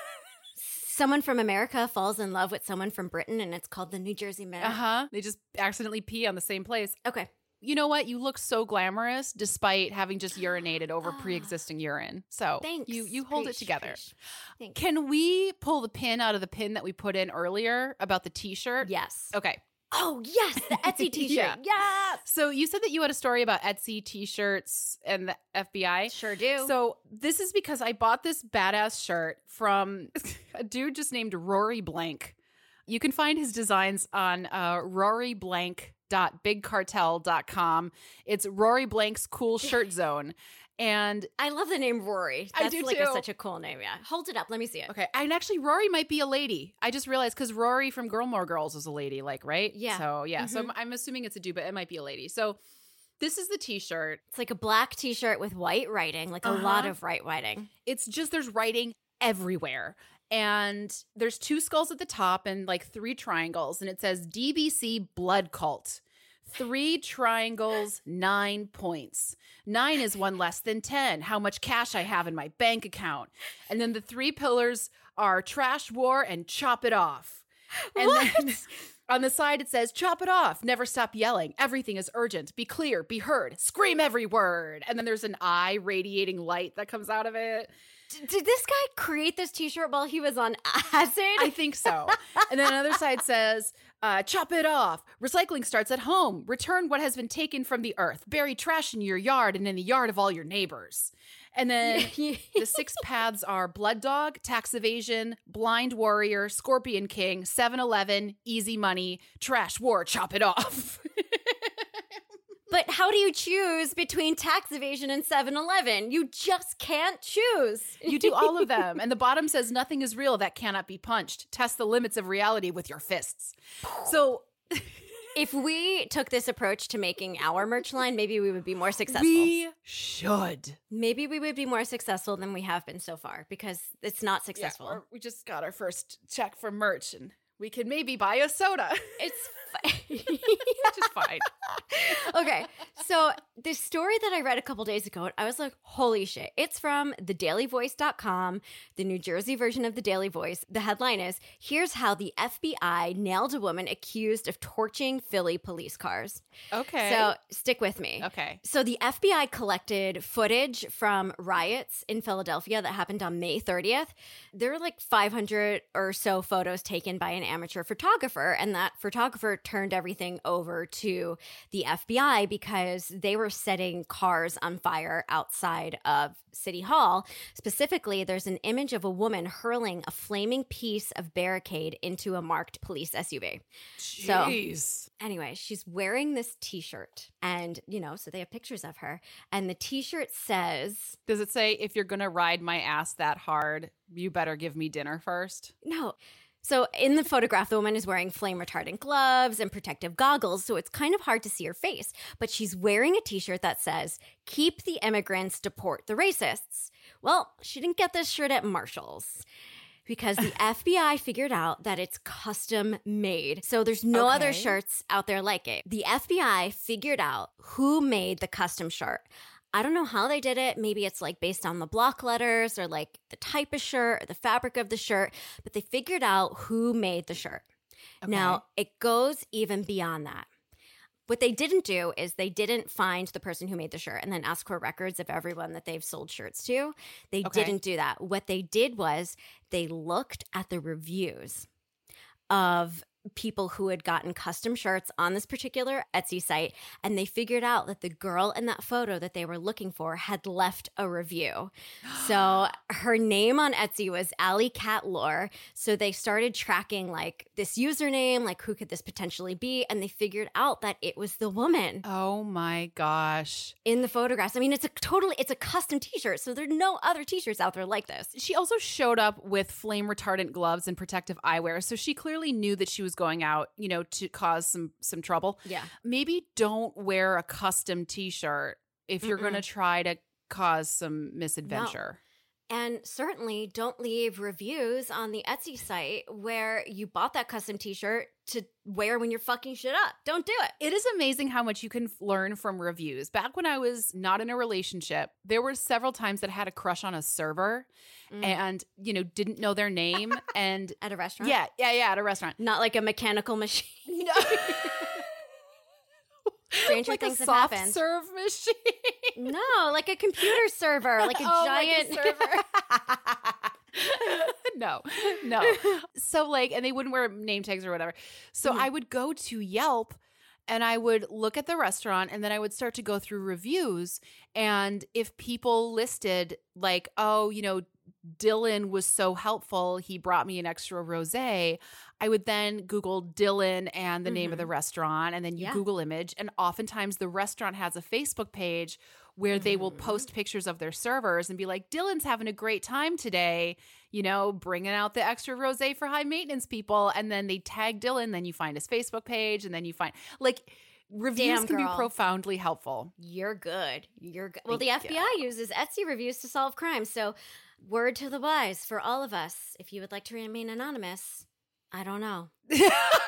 someone from America falls in love with someone from Britain, and it's called the New Jersey Marriage. Uh huh. They just accidentally pee on the same place. Okay. You know what? You look so glamorous despite having just urinated over pre-existing urine. So Thanks. you you hold Preach, it together. preach. Thanks. Can we pull the pin out of the pin that we put in earlier about the T-shirt? Yes. Okay. Oh yes, the Etsy T-shirt. Yeah. Yes. So you said that you had a story about Etsy T-shirts and the F B I. Sure do. So this is because I bought this badass shirt from a dude just named Rory Blank. You can find his designs on uh, rory blank dot big cartel dot com. It's Rory Blank's Cool Shirt Zone. And I love the name Rory. I That's do like a, too. such a cool name. Yeah. Hold it up. Let me see it. okay, and actually Rory might be a lady. I just realized because Rory from Gilmore Girls was a lady, like, right? Yeah. So yeah, so Mhm. I'm, I'm assuming it's a dude, but it might be a lady. So this is the T-shirt. It's like a black T-shirt with white writing, like a Uh-huh. lot of white writing. It's just there's writing everywhere. And there's two skulls at the top and like three triangles. And it says D B C Blood Cult. Three triangles, nine points. Nine is one less than ten. How much cash I have in my bank account. And then the three pillars are trash war and chop it off. And What? then on the side it says chop it off. Never stop yelling. Everything is urgent. Be clear. Be heard. Scream every word. And then there's an eye radiating light that comes out of it. D- did this guy create this T-shirt while he was on acid? I think so. And then another side says, uh, chop it off. Recycling starts at home. Return what has been taken from the earth. Bury trash in your yard and in the yard of all your neighbors. And then the six paths are Blood Dog, Tax Evasion, Blind Warrior, Scorpion King, seven eleven, Easy Money, Trash War, Chop It Off. But how do you choose between tax evasion and seven eleven? You just can't choose. You do all of them. And the bottom says, nothing is real that cannot be punched. Test the limits of reality with your fists. So If we took this approach to making our merch line, maybe we would be more successful. we should. Maybe we would be more successful than we have been so far because it's not Yeah, successful. or we just got our first check for merch and we can maybe buy a soda. It's Which is fine. okay. So this story that I read a couple days ago, I was like, holy shit. It's from the daily voice dot com, the New Jersey version of the Daily Voice. The headline is, here's how the F B I nailed a woman accused of torching Philly police cars. Okay. So stick with me. okay. So the F B I collected footage from riots in Philadelphia that happened on May thirtieth. There were like five hundred or so photos taken by an amateur photographer, and that photographer turned everything over to the F B I because they were setting cars on fire outside of City Hall. Specifically, there's an image of a woman hurling a flaming piece of barricade into a marked police S U V. So- Jeez. Anyway, she's wearing this T-shirt, and, you know, so they have pictures of her, and the T-shirt says, Does it say, if you're going to ride my ass that hard, you better give me dinner first? no. So in the photograph, the woman is wearing flame retardant gloves and protective goggles, so it's kind of hard to see her face. But she's wearing a T-shirt that says, keep the immigrants, deport the racists. Well, she didn't get this shirt at Marshall's because the F B I figured out that it's custom made. So there's no Okay. other shirts out there like it. The F B I figured out who made the custom shirt. I don't know how they did it. Maybe it's like based on the block letters or like the type of shirt or the fabric of the shirt, but they figured out who made the shirt. Okay. Now, it goes even beyond that. What they didn't do is they didn't find the person who made the shirt and then ask for records of everyone that they've sold shirts to. They Okay. didn't do that. What they did was they looked at the reviews of people who had gotten custom shirts on this particular Etsy site, and they figured out that the girl in that photo that they were looking for had left a review. So her name on Etsy was Alley Cat Lore. So they started tracking like this username, like who could this potentially be? And they figured out that it was the woman. Oh my gosh. In the photographs. I mean, it's a totally, it's a custom t-shirt. So there are no other t-shirts out there like this. She also showed up with flame retardant gloves and protective eyewear. So she clearly knew that she was going out, you know, to cause some some trouble. Yeah. Maybe don't wear a custom t-shirt if you're going to try to cause some misadventure. No. And certainly don't leave reviews on the Etsy site where you bought that custom t-shirt to wear when you're fucking shit up. Don't do it. It is amazing how much you can learn from reviews. Back when I was not in a relationship, there were several times that I had a crush on a server mm. and, you know, didn't know their name. And at a restaurant? Yeah, yeah, yeah, at a restaurant. Not like a mechanical machine. No. Stranger like things a have soft happened. serve machine. No, like a computer server, like a oh, giant like a server. no, no. So like, and they wouldn't wear name tags or whatever. So mm-hmm. I would go to Yelp and I would look at the restaurant and then I would start to go through reviews. And if people listed like, oh, you know, Dylan was so helpful, he brought me an extra rosé, I would then Google Dylan and the mm-hmm. name of the restaurant, and then you yeah. Google image. And oftentimes the restaurant has a Facebook page where mm-hmm. they will post pictures of their servers and be like, Dylan's having a great time today, you know, bringing out the extra rosé for high maintenance people. And then they tag Dylan, then you find his Facebook page, and then you find like reviews Damn, can girl. be profoundly helpful. You're good. You're good. Well, Thank the F B I you. uses Etsy reviews to solve crimes. So word to the wise for all of us, if you would like to remain anonymous, I don't know. It's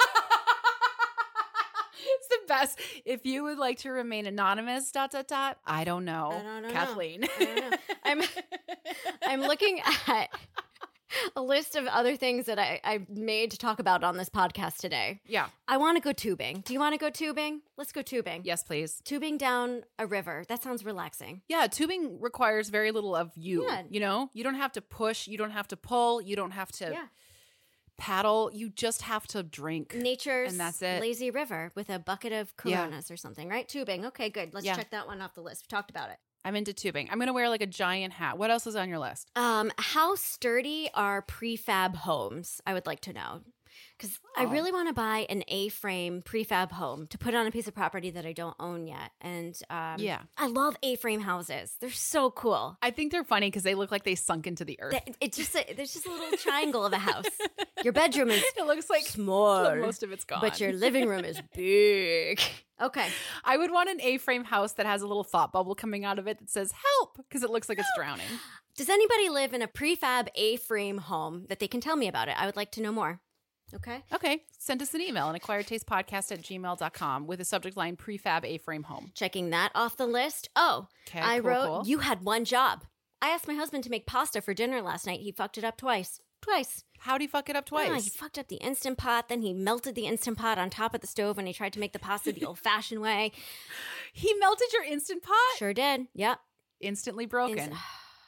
the best. If you would like to remain anonymous, dot, dot, dot, I don't know. I don't know. Kathleen. I don't know. I'm, I'm looking at a list of other things that I, I made to talk about on this podcast today. Yeah. I want to go tubing. Do you want to go tubing? Let's go tubing. Yes, please. Tubing down a river. That sounds relaxing. Yeah, tubing requires very little of you. Yeah. You know, you don't have to push. You don't have to pull. You don't have to yeah. paddle. You just have to drink. Nature's and that's it. lazy river with a bucket of Coronas yeah. or something, right? Tubing. Okay, good. Let's yeah. check that one off the list. We talked about it. I'm into tubing. I'm going to wear like a giant hat. What else is on your list? Um, how sturdy are prefab homes? I would like to know. Because oh. I really want to buy an A-frame prefab home to put on a piece of property that I don't own yet. And um, yeah. I love A-frame houses. They're so cool. I think they're funny because they look like they sunk into the earth. They, it's just a, there's just a little triangle of a house. Your bedroom is it looks like small. Most of it's gone. But your living room is big. Okay. I would want an A-frame house that has a little thought bubble coming out of it that says help because it looks like it's drowning. Does anybody live in a prefab A-frame home that they can tell me about it? I would like to know more. Okay. Okay. Send us an email, an acquired taste podcast at gmail dot com with a subject line prefab A-frame home. Checking that off the list. Oh, okay, I cool, wrote, cool. You had one job. I asked my husband to make pasta for dinner last night. He fucked it up twice. Twice. How'd he fuck it up twice? Yeah, he fucked up the Instant Pot. Then he melted the Instant Pot on top of the stove and he tried to make the pasta the old-fashioned way. He melted your Instant Pot? Sure did. Yep. Instantly broken. Inst-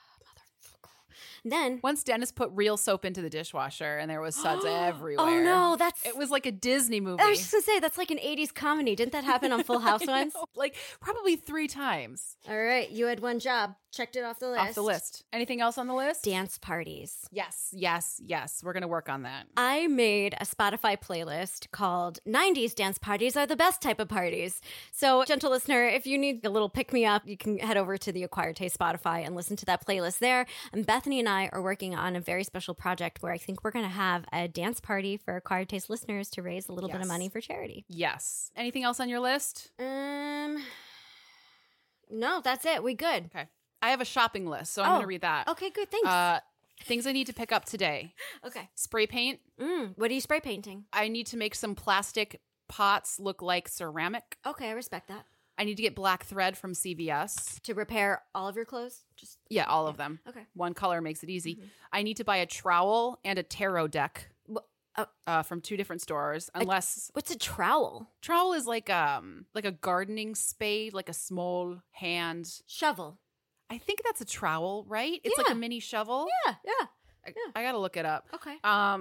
Then once Dennis put real soap into the dishwasher and there was suds everywhere. Oh no, that's it was like a Disney movie. I was just gonna say that's like an eighties comedy. Didn't that happen on Full House once? Like probably three times. All right, you had one job. Checked it off the list. Off the list. Anything else on the list? Dance parties. Yes, yes, yes. We're gonna work on that. I made a Spotify playlist called nineties Dance Parties Are the Best Type of Parties. So, gentle listener, if you need a little pick-me-up, you can head over to the Acquired Taste Spotify and listen to that playlist there. And Bethany and I are working on a very special project where I think we're going to have a dance party for Acquired Taste listeners to raise a little yes. bit of money for charity. Yes. Anything else on your list? Um, no, that's it. We good. Okay. I have a shopping list, so I'm oh, going to read that. Okay, good. Thanks. Uh, things I need to pick up today. Okay. Spray paint. Mm, what are you spray painting? I need to make some plastic pots look like ceramic. Okay, I respect that. I need to get black thread from C V S. To repair all of your clothes? Just Yeah, all of them. Okay. One color makes it easy. Mm-hmm. I need to buy a trowel and a tarot deck. Uh, uh, from two different stores, unless a, what's a trowel? Trowel is like um like a gardening spade, like a small hand shovel. I think that's a trowel, right? It's yeah. like a mini shovel. Yeah, yeah. I, yeah. I gotta look it up. Okay. Um,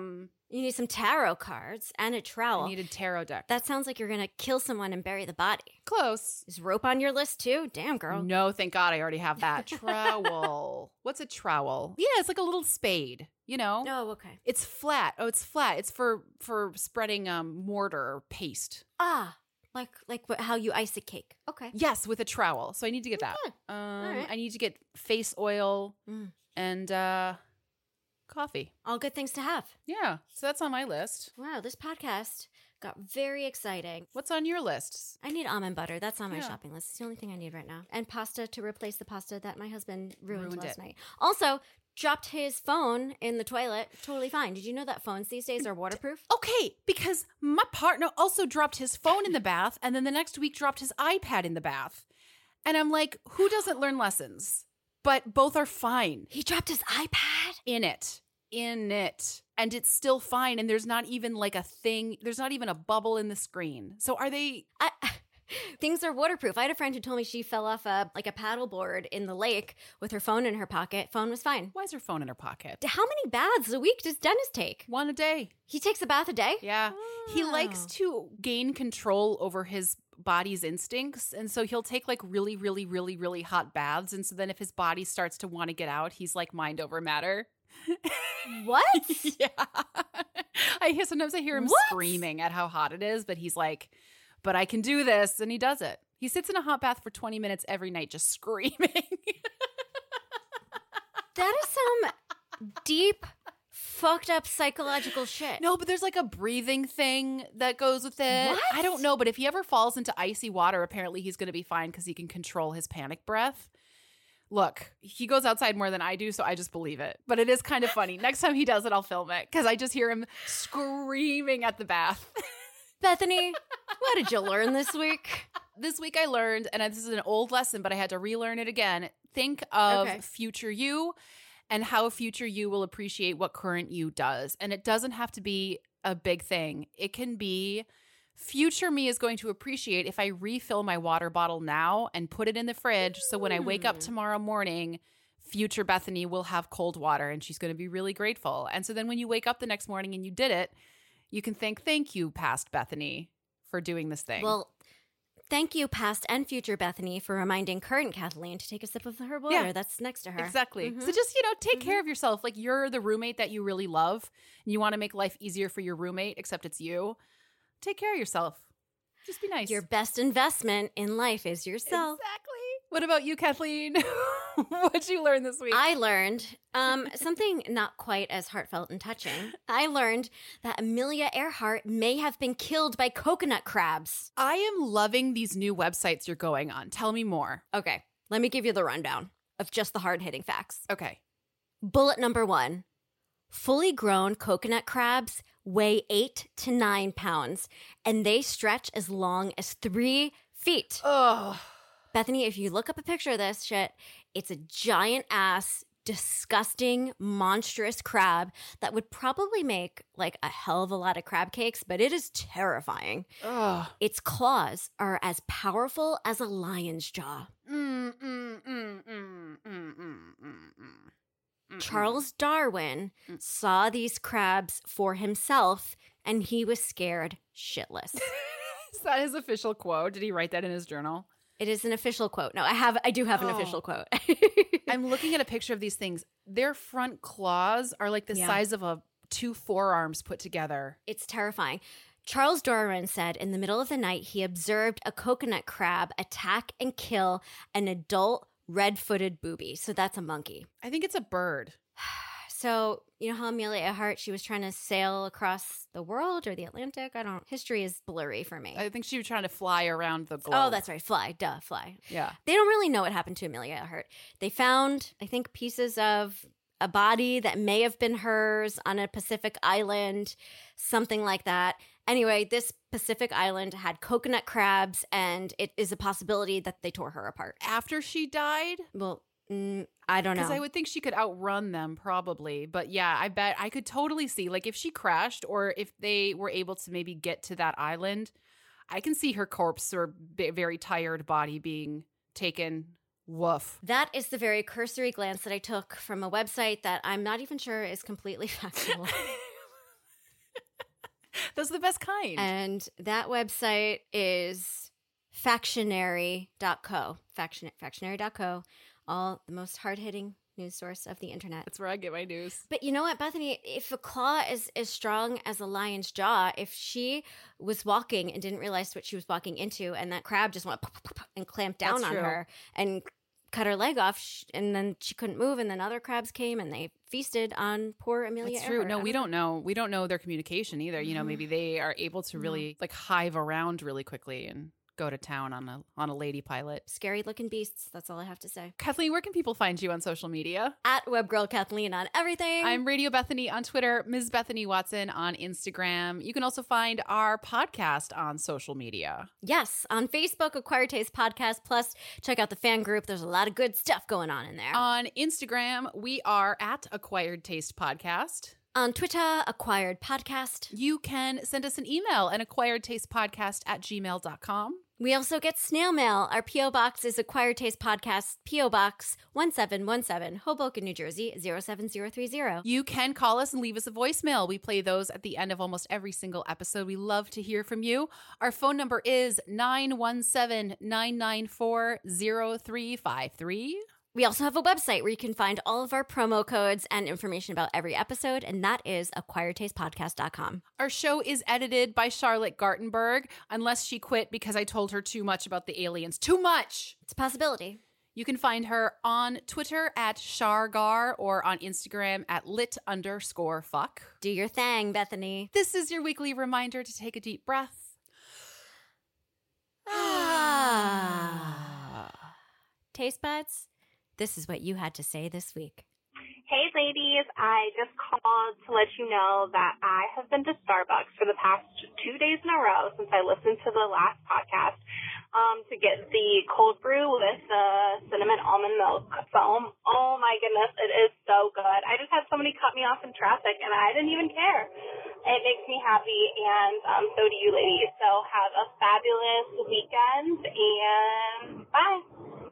You need some tarot cards and a trowel. I need a tarot deck. That sounds like you're going to kill someone and bury the body. Close. Is rope on your list too? Damn, girl. No, thank God I already have that. Trowel. What's a trowel? Yeah, it's like a little spade, you know? Oh, okay. It's flat. Oh, it's flat. It's for for spreading um mortar or paste. Ah, like like what, how you ice a cake. Okay. Yes, with a trowel. So I need to get Okay. that. Um, right. I need to get face oil Mm. and uh, coffee. All good things to have. Yeah, so that's on my list. Wow, this podcast got very exciting. What's on your list? I need almond butter. That's on my Yeah. shopping list. It's the only thing I need right now. And pasta to replace the pasta that my husband ruined, Ruined last it. night. Also, dropped his phone in the toilet. Totally fine. Did you know that phones these days are waterproof? Okay, because my partner also dropped his phone in the bath and then the next week dropped his iPad in the bath. And I'm like, who doesn't learn lessons? But both are fine He dropped his iPad? in it. In it. And it's still fine. And there's not even like a thing, there's not even a bubble in the screen. So are they. I, things are waterproof. I had a friend who told me she fell off a like a paddleboard in the lake with her phone in her pocket. Phone was fine. Why is her phone in her pocket? How many baths a week does Dennis take? One a day. He takes a bath a day? Yeah. He likes Wow. to gain control over his body's instincts. And so he'll take like really, really, really, really hot baths. And so then if his body starts to want to get out, he's like mind over matter. What? Yeah. I hear sometimes I hear him What? screaming at how hot it is, but he's like, but I can do this. And he does it. He sits in a hot bath for twenty minutes every night just screaming. That is some deep, fucked up psychological shit. No, but there's like a breathing thing that goes with it. What? I don't know, but if he ever falls into icy water, apparently he's going to be fine because he can control his panic breath. Look, he goes outside more than I do, so I just believe it. But it is kind of funny. Next time he does it, I'll film it because I just hear him screaming at the bath. Bethany, what did you learn this week? This week I learned, and this is an old lesson, but I had to relearn it again. Think of Okay. future you and how future you will appreciate what current you does. And it doesn't have to be a big thing. It can be future me is going to appreciate if I refill my water bottle now and put it in the fridge. So when I wake up Mm. tomorrow morning, future Bethany will have cold water and she's going to be really grateful. And so then when you wake up the next morning and you did it, you can think, thank you, past Bethany, for doing this thing. Well, thank you, past and future Bethany, for reminding current Kathleen to take a sip of her water Yeah. that's next to her. Exactly. Mhm. So just, you know, take care of yourself. Like you're the roommate that you really love and you want to make life easier for your roommate, except it's you. Take care of yourself. Just be nice. Your best investment in life is yourself. Exactly. What about you, Kathleen? What'd you learn this week? I learned um, something not quite as heartfelt and touching. I learned that Amelia Earhart may have been killed by coconut crabs. I am loving these new websites you're going on. Tell me more. Okay, let me give you the rundown of just the hard-hitting facts. Okay. Bullet number one. Fully grown coconut crabs weigh eight to nine pounds, and they stretch as long as three feet. Oh. Bethany, if you look up a picture of this shit, it's a giant ass, disgusting, monstrous crab that would probably make like a hell of a lot of crab cakes, but it is terrifying. Oh. Its claws are as powerful as a lion's jaw. Mm, mm, mm, mm, mm, mm, mm, mm. Charles Darwin saw these crabs for himself, and he was scared shitless. Is that his official quote? Did he write that in his journal? It is an official quote. No, I have, I do have an Oh. official quote. I'm looking at a picture of these things. Their front claws are like the Yeah. size of a two forearms put together. It's terrifying. Charles Darwin said in the middle of the night he observed a coconut crab attack and kill an adult red-footed booby. So that's a monkey. I think it's a bird. So, you know how Amelia Earhart, she was trying to sail across the world or the Atlantic? I don't, history is blurry for me. I think she was trying to fly around the globe. Oh, that's right. Fly. Duh, fly. Yeah. They don't really know what happened to Amelia Earhart. They found, I think, pieces of a body that may have been hers on a Pacific island, something like that. Anyway, this Pacific island had coconut crabs, and it is a possibility that they tore her apart. After she died? Well, mm, I don't know. Because I would think she could outrun them probably. But yeah, I bet I could totally see, like if she crashed or if they were able to maybe get to that island, I can see her corpse or b- very tired body being taken. Woof. That is the very cursory glance that I took from a website that I'm not even sure is completely factual. Those are the best kind. And that website is factionary dot co. Faction, factionary dot co. All the most hard-hitting news source of the internet. That's where I get my news. But you know what, Bethany? If a claw is as strong as a lion's jaw, if she was walking and didn't realize what she was walking into, and that crab just went and clamped down That's on true. her and cut her leg off, and then she couldn't move, and then other crabs came and they feasted on poor Amelia That's true. Earhart. No, we don't know. We don't know their communication either. You know, maybe they are able to really like hive around really quickly and go to town on a on a lady pilot. Scary looking beasts. That's all I have to say. Kathleen, where can people find you on social media? At Webgirl Kathleen on everything. I'm Radio Bethany on Twitter, Miz Bethany Watson on Instagram. You can also find our podcast on social media. Yes, on Facebook, Acquired Taste Podcast. Plus, check out the fan group. There's a lot of good stuff going on in there. On Instagram, we are at Acquired Taste Podcast. On Twitter, Acquired Podcast. You can send us an email at acquiredtastepodcast at gmail dot com. We also get snail mail. Our P O Box is Acquired Taste Podcast, P O Box one seven one seven, Hoboken, New Jersey, zero seven zero three zero. You can call us and leave us a voicemail. We play those at the end of almost every single episode. We love to hear from you. Our phone number is nine one seven, nine nine four, zero three five three. We also have a website where you can find all of our promo codes and information about every episode, and that is acquired taste podcast dot com. Our show is edited by Charlotte Gartenberg, unless she quit because I told her too much about the aliens. Too much! It's a possibility. You can find her on Twitter at Shargar or on Instagram at lit underscore fuck. Do your thing, Bethany. This is your weekly reminder to take a deep breath. Ah. Taste buds? This is what you had to say this week. Hey, ladies. I just called to let you know that I have been to Starbucks for the past two days in a row since I listened to the last podcast um, to get the cold brew with the cinnamon almond milk foam. Oh, my goodness. It is so good. I just had somebody cut me off in traffic, and I didn't even care. It makes me happy, and um, so do you, ladies. So have a fabulous weekend, and bye.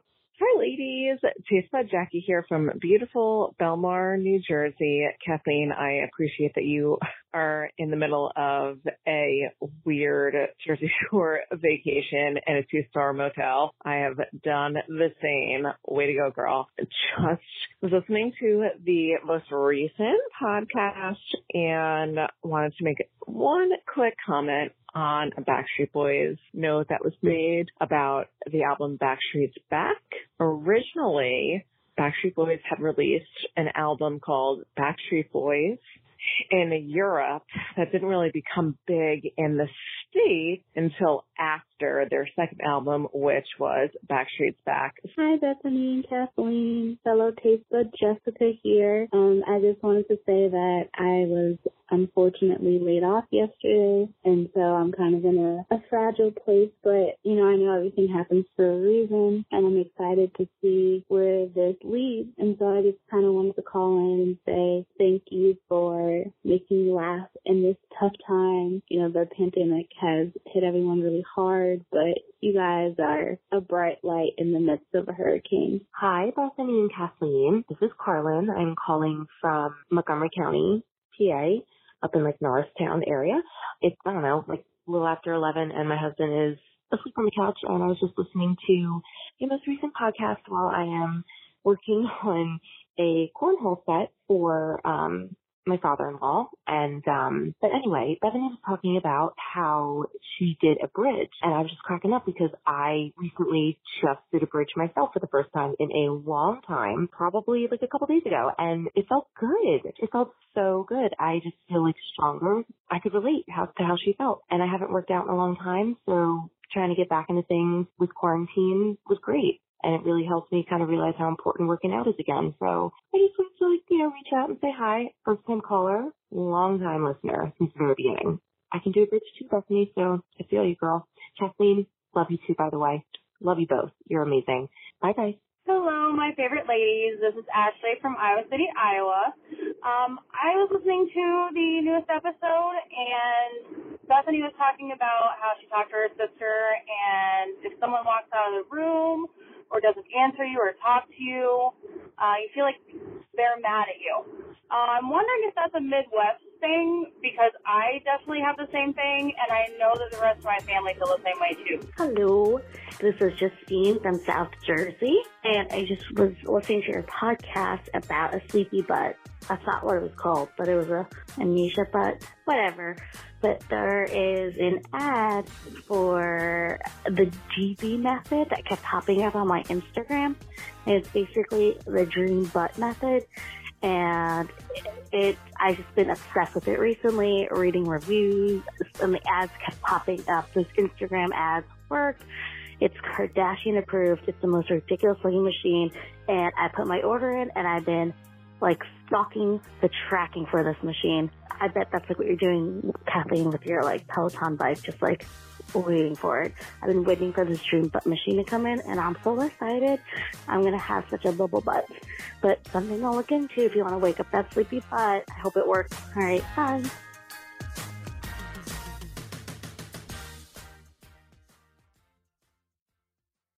Hi, ladies. Taste Bud Jackie here from beautiful Belmar, New Jersey. Kathleen, I appreciate that you are in the middle of a weird Jersey Shore vacation in a two-star motel. I have done the same. Way to go, girl. Just was listening to the most recent podcast and wanted to make one quick comment on a Backstreet Boys note that was made about the album Backstreet's Back. Originally, Backstreet Boys had released an album called Backstreet Boys in Europe that didn't really become big in the States until after their second album, which was Backstreet's Back. Hi, Bethany and Kathleen, fellow Taste Bud Jessica here. Um, I just wanted to say that I was unfortunately laid off yesterday, and so I'm kind of in a, a fragile place, but, you know, I know everything happens for a reason, and I'm excited to see where this leads, and so I just kind of wanted to call in and say thank you for making me laugh in this tough time. You know, the pandemic has hit everyone really hard, but you guys are a bright light in the midst of a hurricane. Hi, Bethany and Kathleen. This is Carlin. I'm calling from Montgomery County, P A, up in like Norristown area. It's, I don't know, like a little after eleven, and my husband is asleep on the couch, and I was just listening to your most recent podcast while I am working on a cornhole set for um my father-in-law. And um but anyway, Bethany was talking about how she did a bridge, and I was just cracking up because I recently just did a bridge myself for the first time in a long time, probably like a couple days ago, and it felt good. It felt so good. I just feel like stronger. I could relate how to how she felt, and I haven't worked out in a long time, so trying to get back into things with quarantine was great. And it really helps me kind of realize how important working out is again. So I just wanted to, like, you know, reach out and say hi. First time caller, long time listener since the very beginning. I can do a bridge too, Bethany, so I feel you, girl. Kathleen, love you too, by the way. Love you both. You're amazing. Bye, guys. Hello, my favorite ladies. This is Ashley from Iowa City, Iowa. Um, I was listening to the newest episode, and Bethany was talking about how she talked to her sister, and if someone walks out of the room or doesn't answer you or talk to you, uh, you feel like they're mad at you. Uh, I'm wondering if that's a Midwest thing because I definitely have the same thing, and I know that the rest of my family feel the same way too. Hello, this is Justine from South Jersey, and I just was listening to your podcast about a sleepy butt. That's not what it was called, but it was a amnesia butt, whatever. But there is an ad for the G B method that kept popping up on my Instagram, and it's basically the dream butt method. And it, I've just been obsessed with it recently, reading reviews, and the ads kept popping up. Those Instagram ads work. It's Kardashian approved. It's the most ridiculous looking machine. And I put my order in, and I've been like stalking the tracking for this machine. I bet that's like what you're doing, Kathleen, with your like Peloton bike, just like waiting for it. I've been waiting for this dream butt machine to come in, and I'm so excited. I'm going to have such a bubble butt. But something to look into if you want to wake up that sleepy butt. I hope it works. All right, bye.